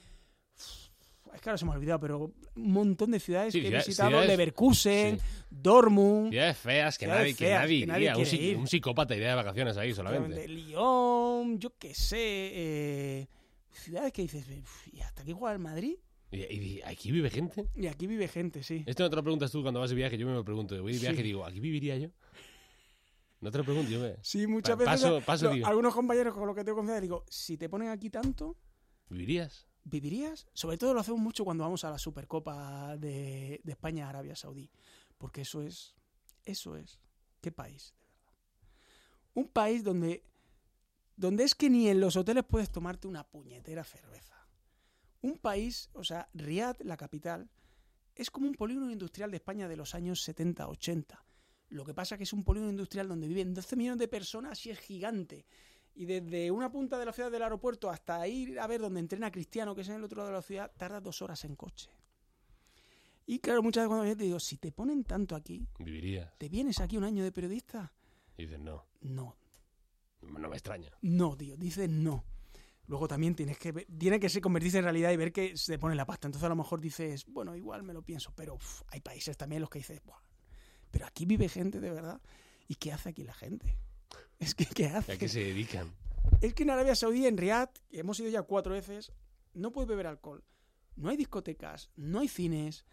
Es que ahora se me ha olvidado, pero un montón de ciudades sí, que he visitado, ciudades, Leverkusen, sí. Dortmund... Ciudades feas que ciudades nadie, feas, que nadie que nadie iría. Un, ir. un psicópata iría de vacaciones ahí solamente. Lyon, yo qué sé... Eh, ciudades que dices, ¿y hasta aquí juega el Madrid? ¿Y, y aquí vive gente? Y aquí vive gente, sí. Esto no te lo preguntas tú cuando vas de viaje, yo me lo pregunto. Voy de viaje sí. y digo, ¿aquí viviría yo? No te lo pregunto, yo me... Sí, muchas pa, veces paso, paso, lo, algunos compañeros con los que tengo confianza digo, si te ponen aquí tanto... ¿Vivirías? ¿Vivirías? Sobre todo lo hacemos mucho cuando vamos a la Supercopa de, de España a Arabia Saudí. Porque eso es... Eso es... ¿Qué país? De verdad. Un país donde... Donde es que ni en los hoteles puedes tomarte una puñetera cerveza. Un país, o sea, Riad, la capital, es como un polígono industrial de España de los años setenta ochenta. Lo que pasa es que es un polígono industrial donde viven doce millones de personas y es gigante. Y desde una punta de la ciudad del aeropuerto hasta ir a ver donde entrena Cristiano, que es en el otro lado de la ciudad, tarda dos horas en coche. Y claro, muchas veces cuando yo te digo, si te ponen tanto aquí, ¿vivirías? ¿Te vienes aquí un año de periodista? Y dices, no. No. No me extraña. No, tío, dices no. luego también tienes que ver, tiene que ser convertirse en realidad y ver que se pone la pasta. Entonces a lo mejor dices, bueno, igual me lo pienso, pero uf, hay países también en los que dices, buah, pero aquí vive gente de verdad. ¿Y qué hace aquí la gente? Es que, ¿qué hace? ¿A qué se dedican? Es que en Arabia Saudí, en Riad, que hemos ido ya cuatro veces, no puedes beber alcohol. No hay discotecas, no hay cines,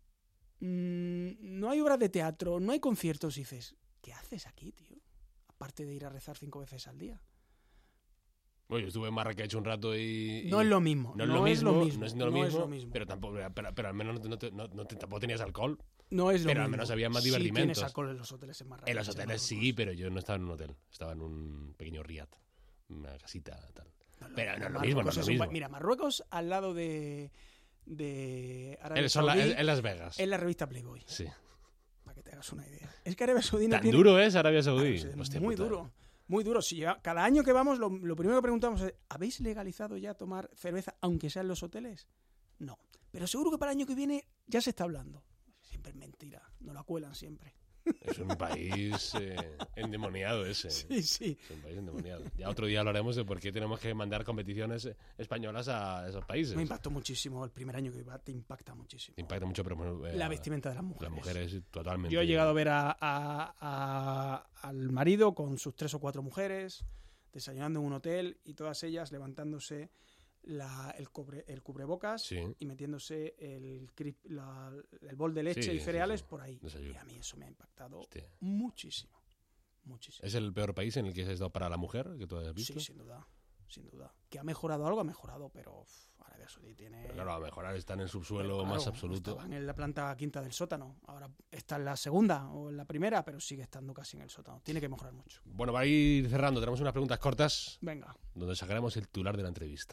mmm, no hay obras de teatro, no hay conciertos. Y dices, ¿qué haces aquí, tío? Aparte de ir a rezar cinco veces al día. Bueno, yo estuve en Marrakech un rato y... No y es lo mismo. No es no lo, es mismo, lo mismo. no es lo no mismo, es lo mismo. Pero, tampoco, pero, pero al menos no, te, no, no te, tampoco tenías alcohol. No es lo pero mismo. al menos había más Sí divertimentos. tienes alcohol en los hoteles en Marrakech. En los hoteles sí, Marruecos. pero yo no estaba en un hotel. Estaba en un pequeño riad. Una casita, tal. No, no, Pero no es lo Marruecos mismo, no es lo un pa- mismo. Mira, Marruecos al lado de, de Arabia En, son la- Saudí en- en Las Vegas. es la revista Playboy, Sí. para que te hagas una idea. Es que Arabia Saudí no ¿Tan tiene... duro es Arabia Claro, Saudí? es Hostia muy puta. duro, muy duro. Si lleva- cada año que vamos, lo, lo primero que preguntamos es, ¿habéis legalizado ya tomar cerveza, aunque sea en los hoteles? No. Pero seguro que para el año que viene ya se está hablando. Siempre es mentira, no la cuelan siempre. Es un país eh, endemoniado ese. Sí, sí. Es un país endemoniado. Ya otro día hablaremos de por qué tenemos que mandar competiciones eh, españolas a esos países. Me impactó muchísimo. El primer año que iba te impacta muchísimo. Te impacta mucho, pero... eh, La vestimenta de las mujeres. Las mujeres totalmente... Yo he llegado a ver a, a- a- al marido con sus tres o cuatro mujeres desayunando en un hotel y todas ellas levantándose la- el, cubre, el cubrebocas Sí. y metiéndose el, cri- la- el bol de leche Sí, y sí, cereales sí. por ahí. Desayuno. Y a mí eso me ha impactado Hostia. muchísimo. Muchísimo. ¿Es el peor país en el que se ha estado para la mujer que tú has visto? Sí, sin duda. Sin duda. Que ha mejorado algo, ha mejorado, pero uf, Arabia Saudí tiene... Pero claro, a mejorar está en el subsuelo Claro, más absoluto. Estaban en la planta quinta del sótano. Ahora está en la segunda o en la primera, pero sigue estando casi en el sótano. Tiene que mejorar mucho. Bueno, para ir cerrando, tenemos unas preguntas cortas Venga. donde sacaremos el titular de la entrevista.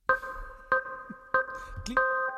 Clic.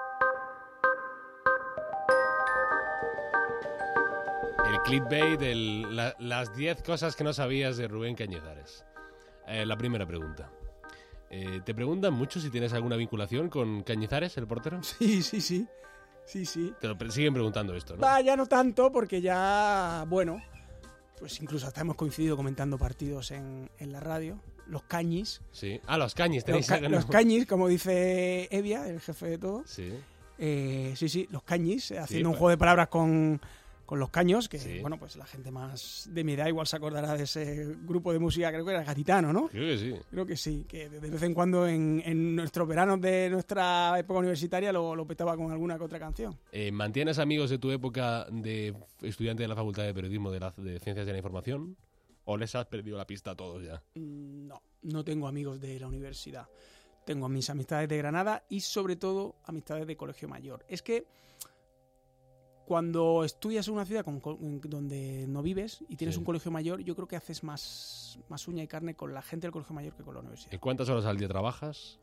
El clickbait, el- la- las diez cosas que no sabías de Rubén Cañizares. Eh, la primera pregunta. Eh, ¿Te preguntan mucho si tienes alguna vinculación con Cañizares, el portero? Sí, sí, sí. Sí, sí. Te lo pre- siguen preguntando esto, ¿no? Va, ya no tanto, porque ya, bueno, pues incluso hasta hemos coincidido comentando partidos en, en la radio. Los cañis. Sí. Ah, los Cañis, Los, tenéis... ca- ¿no? los cañis, como dice Evia, el jefe de todo. Sí. Eh, sí, sí, los cañis, eh, haciendo un pa- juego de palabras con, con los caños, que, Sí. bueno, pues la gente más de mi edad igual se acordará de ese grupo de música, creo que era Gaditano, ¿no? Creo que sí. Creo que sí, que de vez en cuando en, en nuestros veranos de nuestra época universitaria lo, lo petaba con alguna que otra canción. Eh, ¿Mantienes amigos de tu época de estudiante de la Facultad de Periodismo de, la- de Ciencias de la Información? ¿O les has perdido la pista a todos ya? Mm, No, no tengo amigos de la universidad. Tengo mis amistades de Granada y sobre todo amistades de colegio mayor. Es que cuando estudias en una ciudad con- con- donde no vives y tienes Sí. un colegio mayor, yo creo que haces más, más uña y carne con la gente del colegio mayor que con la universidad. ¿En cuántas horas al día trabajas?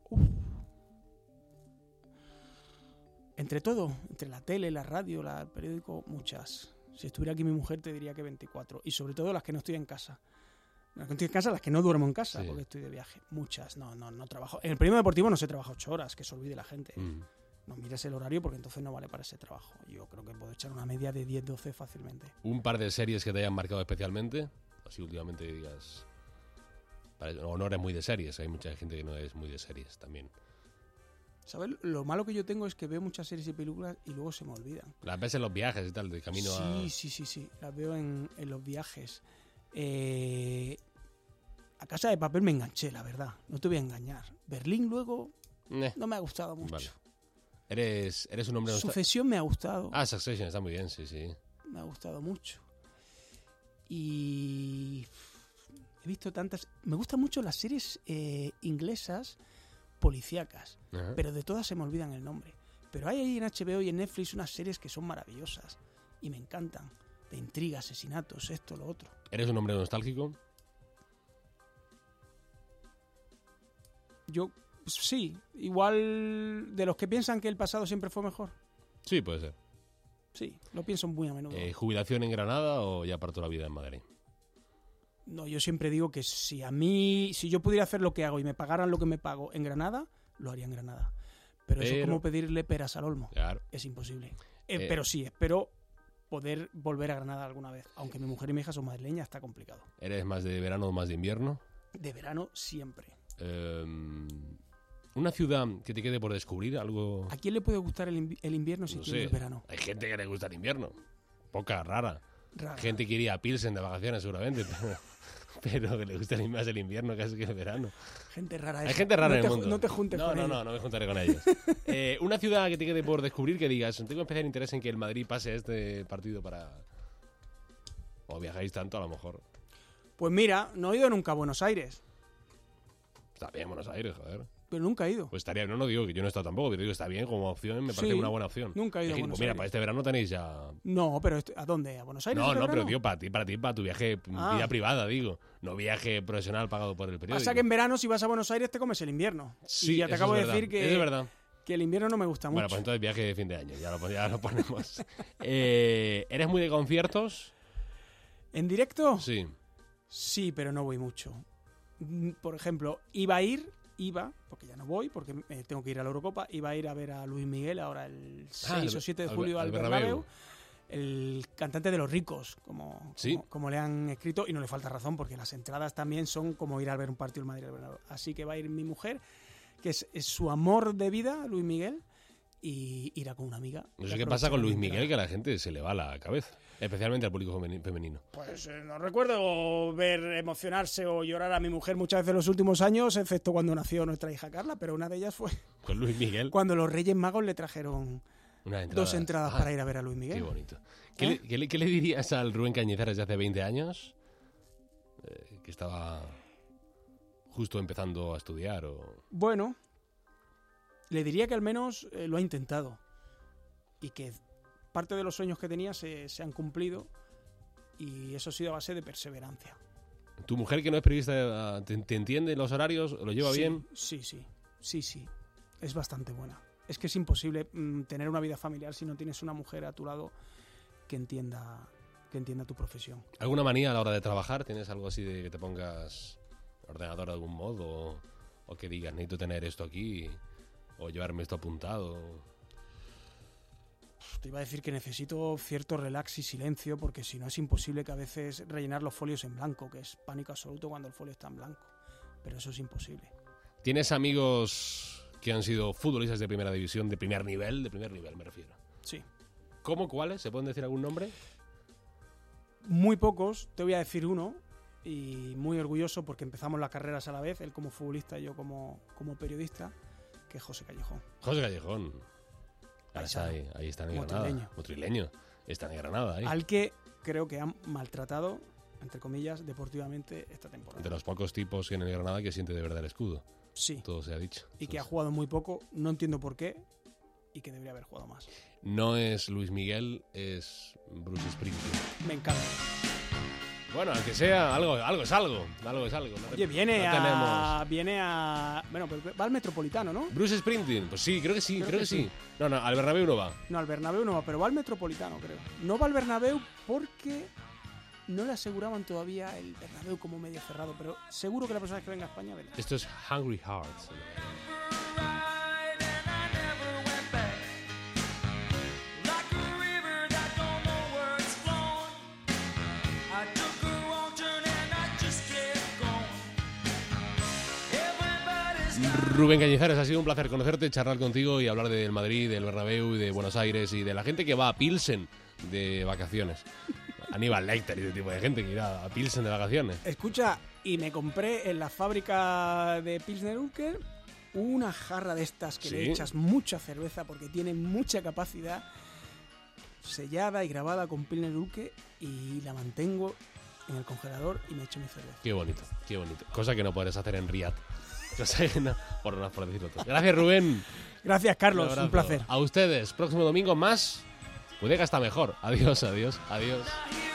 Entre todo, entre la tele, la radio, la- el periódico, muchas. Si estuviera aquí mi mujer te diría que veinticuatro. Y sobre todo las que no estoy en casa. Las que no estoy en casa, las que no duermo en casa Sí. porque estoy de viaje. Muchas. No, no, no trabajo. En el periodismo deportivo no se trabaja ocho horas, que se olvide la gente. Mm. No mires el horario porque entonces no vale para ese trabajo. Yo creo que puedo echar una media de diez doce fácilmente. ¿Un par de series que te hayan marcado especialmente? Así últimamente digas... Vale, o no eres muy de series, hay mucha gente que no es muy de series también. ¿Sabes? Lo malo que yo tengo es que veo muchas series y películas y luego se me olvidan. Las ves en los viajes y tal, de camino sí, a... sí, sí, sí. Las veo en, en los viajes. Eh, a Casa de Papel me enganché, la verdad. No te voy a engañar. Berlín luego Eh, no me ha gustado mucho. vale. Eres, eres un hombre... nostal- Sucesión me ha gustado. Ah, Succession, está muy bien, sí, sí. Me ha gustado mucho. Y he visto tantas... Me gustan mucho las series eh, inglesas policíacas, Ajá. pero de todas se me olvidan el nombre. Pero hay ahí en H B O y en Netflix unas series que son maravillosas y me encantan. De intriga, asesinatos, esto, lo otro. ¿Eres un hombre nostálgico? Yo, pues, sí, igual de los que piensan que el pasado siempre fue mejor. Sí, puede ser. Sí, lo pienso muy a menudo. Eh, ¿Jubilación en Granada o ya para toda la vida en Madrid? No, yo siempre digo que si a mí, si yo pudiera hacer lo que hago y me pagaran lo que me pago en Granada, lo haría en Granada. Pero, eso es Pero- como pedirle peras al olmo. Claro. Es imposible. Eh, Eh. pero sí, espero poder volver a Granada alguna vez. Aunque mi mujer y mi hija son madrileñas, está complicado. ¿Eres más de verano o más de invierno? De verano siempre. Eh, una ciudad que te quede por descubrir, algo... ¿A quién le puede gustar el, invi- el invierno si No tiene sé. el verano? Hay gente que le gusta el invierno. Poca, rara. Rara. Gente que iría a Pilsen de vacaciones seguramente, pero, pero que le gusta más el invierno casi que el verano. Gente rara. Hay esa. gente rara no en te, el ju- mundo. No te juntes no, con no, ellos. No, no me juntaré con ellos. Eh, una ciudad que te quede por descubrir que digas, tengo especial interés en que el Madrid pase este partido para... O viajáis tanto, a lo mejor. Pues mira, no he ido nunca a Buenos Aires. Está bien Buenos Aires, joder. Pero nunca he ido. Pues estaría, no, no digo que yo no he estado tampoco, pero digo, está bien como opción, me parece Sí, una buena opción. nunca he ido a Es que, Buenos pues mira, Aires. para este verano tenéis ya... No, pero este- ¿a dónde? ¿A Buenos Aires? No, este no, pero verano? tío, para ti, para ti, para tu viaje, Ah. vida privada, digo. No viaje profesional pagado por el periódico. Pasa que en verano, si vas a Buenos Aires, te comes el invierno. Sí, y ya te eso acabo es de verdad, decir que, eso es verdad. que el invierno no me gusta Bueno, mucho. pues entonces viaje de fin de año, ya lo, ya lo ponemos. eh, ¿Eres muy de conciertos? ¿En directo? Sí. Sí, pero no voy mucho. Mm, Por ejemplo, iba a ir, iba, porque ya no voy, porque eh, tengo que ir a la Eurocopa, iba a ir a ver a Luis Miguel ahora el seis al- o siete de al- julio al al Bernabéu. Bernabéu, el cantante de Los Ricos, como, Sí. como, como le han escrito, y no le falta razón, porque las entradas también son como ir a ver un partido del Madrid al Bernabéu. Así que va a ir mi mujer, que es, es su amor de vida, Luis Miguel, y irá con una amiga. No y sé qué pasa con aprovechará Luis mi Miguel, entrada. que a la gente se le va la cabeza. Especialmente al público femeni- femenino. Pues eh, no recuerdo ver emocionarse o llorar a mi mujer muchas veces en los últimos años, excepto cuando nació nuestra hija Carla, pero una de ellas fue Con Luis Miguel, cuando los Reyes Magos le trajeron unas entradas. dos entradas Ah, para ir a ver a Luis Qué Miguel. bonito. ¿Qué, ¿Eh? le, qué le- qué le dirías al Rubén Cañizares de hace veinte años? Eh, que estaba justo empezando a estudiar o... Bueno, le diría que al menos eh, lo ha intentado y que parte de los sueños que tenía se, se han cumplido y eso ha sido a base de perseverancia. ¿Tu mujer, que no es periodista, te, te entiende los horarios? ¿Lo lleva Sí, bien? Sí, sí, sí, sí. Es bastante buena. Es que es imposible mm, tener una vida familiar si no tienes una mujer a tu lado que entienda, que entienda tu profesión. ¿Alguna manía a la hora de trabajar? ¿Tienes algo así de que te pongas el ordenador de algún modo? O, o que digas, necesito tener esto aquí, o llevarme esto apuntado. Te iba a decir que necesito cierto relax y silencio porque si no es imposible que a veces rellenar los folios en blanco, que es pánico absoluto cuando el folio está en blanco. Pero eso es imposible. ¿Tienes amigos que han sido futbolistas de primera división, de primer nivel? De primer nivel, me refiero. Sí. ¿Cómo? ¿Cuáles? ¿Se pueden decir algún nombre? Muy pocos, te voy a decir uno, y muy orgulloso porque empezamos las carreras a la vez, él como futbolista y yo como, como periodista, que es José Callejón. José Callejón. Ahora está Paisano. ahí, ahí está en Motrileño. Granada. Motrileño. Está en Granada, ahí. Al que creo que han maltratado, entre comillas, deportivamente esta temporada. De los pocos tipos que en el Granada que siente de verdad el escudo. Sí, Todo se ha dicho. y que ha jugado muy poco, no entiendo por qué, y que debería haber jugado más. No es Luis Miguel, es Bruce Springsteen. Me encanta. Bueno, aunque sea, algo, algo es algo. Algo es algo. No te- Oye, viene no a... tenemos- Viene a... Bueno, pero va al Metropolitano, ¿no? Bruce Springsteen, pues sí, creo que sí, creo, Creo que, que sí. sí. No, no, al Bernabéu no va. No, al Bernabéu no va, pero va al Metropolitano, creo. No va al Bernabéu porque no le aseguraban todavía el Bernabéu como medio cerrado, pero seguro que la persona que venga a España verá. Esto es Hungry Hearts. Rubén Cañizares, ha sido un placer conocerte, charlar contigo y hablar del Madrid, del Bernabéu y de Buenos Aires y de la gente que va a Pilsen de vacaciones. Aníbal Lecter y ese tipo de gente que irá a Pilsen de vacaciones. Escucha, y me compré en la fábrica de Pilsner Urquell una jarra de estas que ¿Sí? le echas mucha cerveza porque tiene mucha capacidad, sellada y grabada con Pilsner Urquell, y la mantengo en el congelador y me echo mi cerveza. Qué bonito, qué bonito. Cosa que no podrás hacer en Riyadh. Cosa que no, por, no- por decirlo todo. Gracias, Rubén. Gracias, Carlos, abrazo. un placer. A ustedes, próximo domingo más. Puede que hasta mejor. Adiós, adiós, adiós.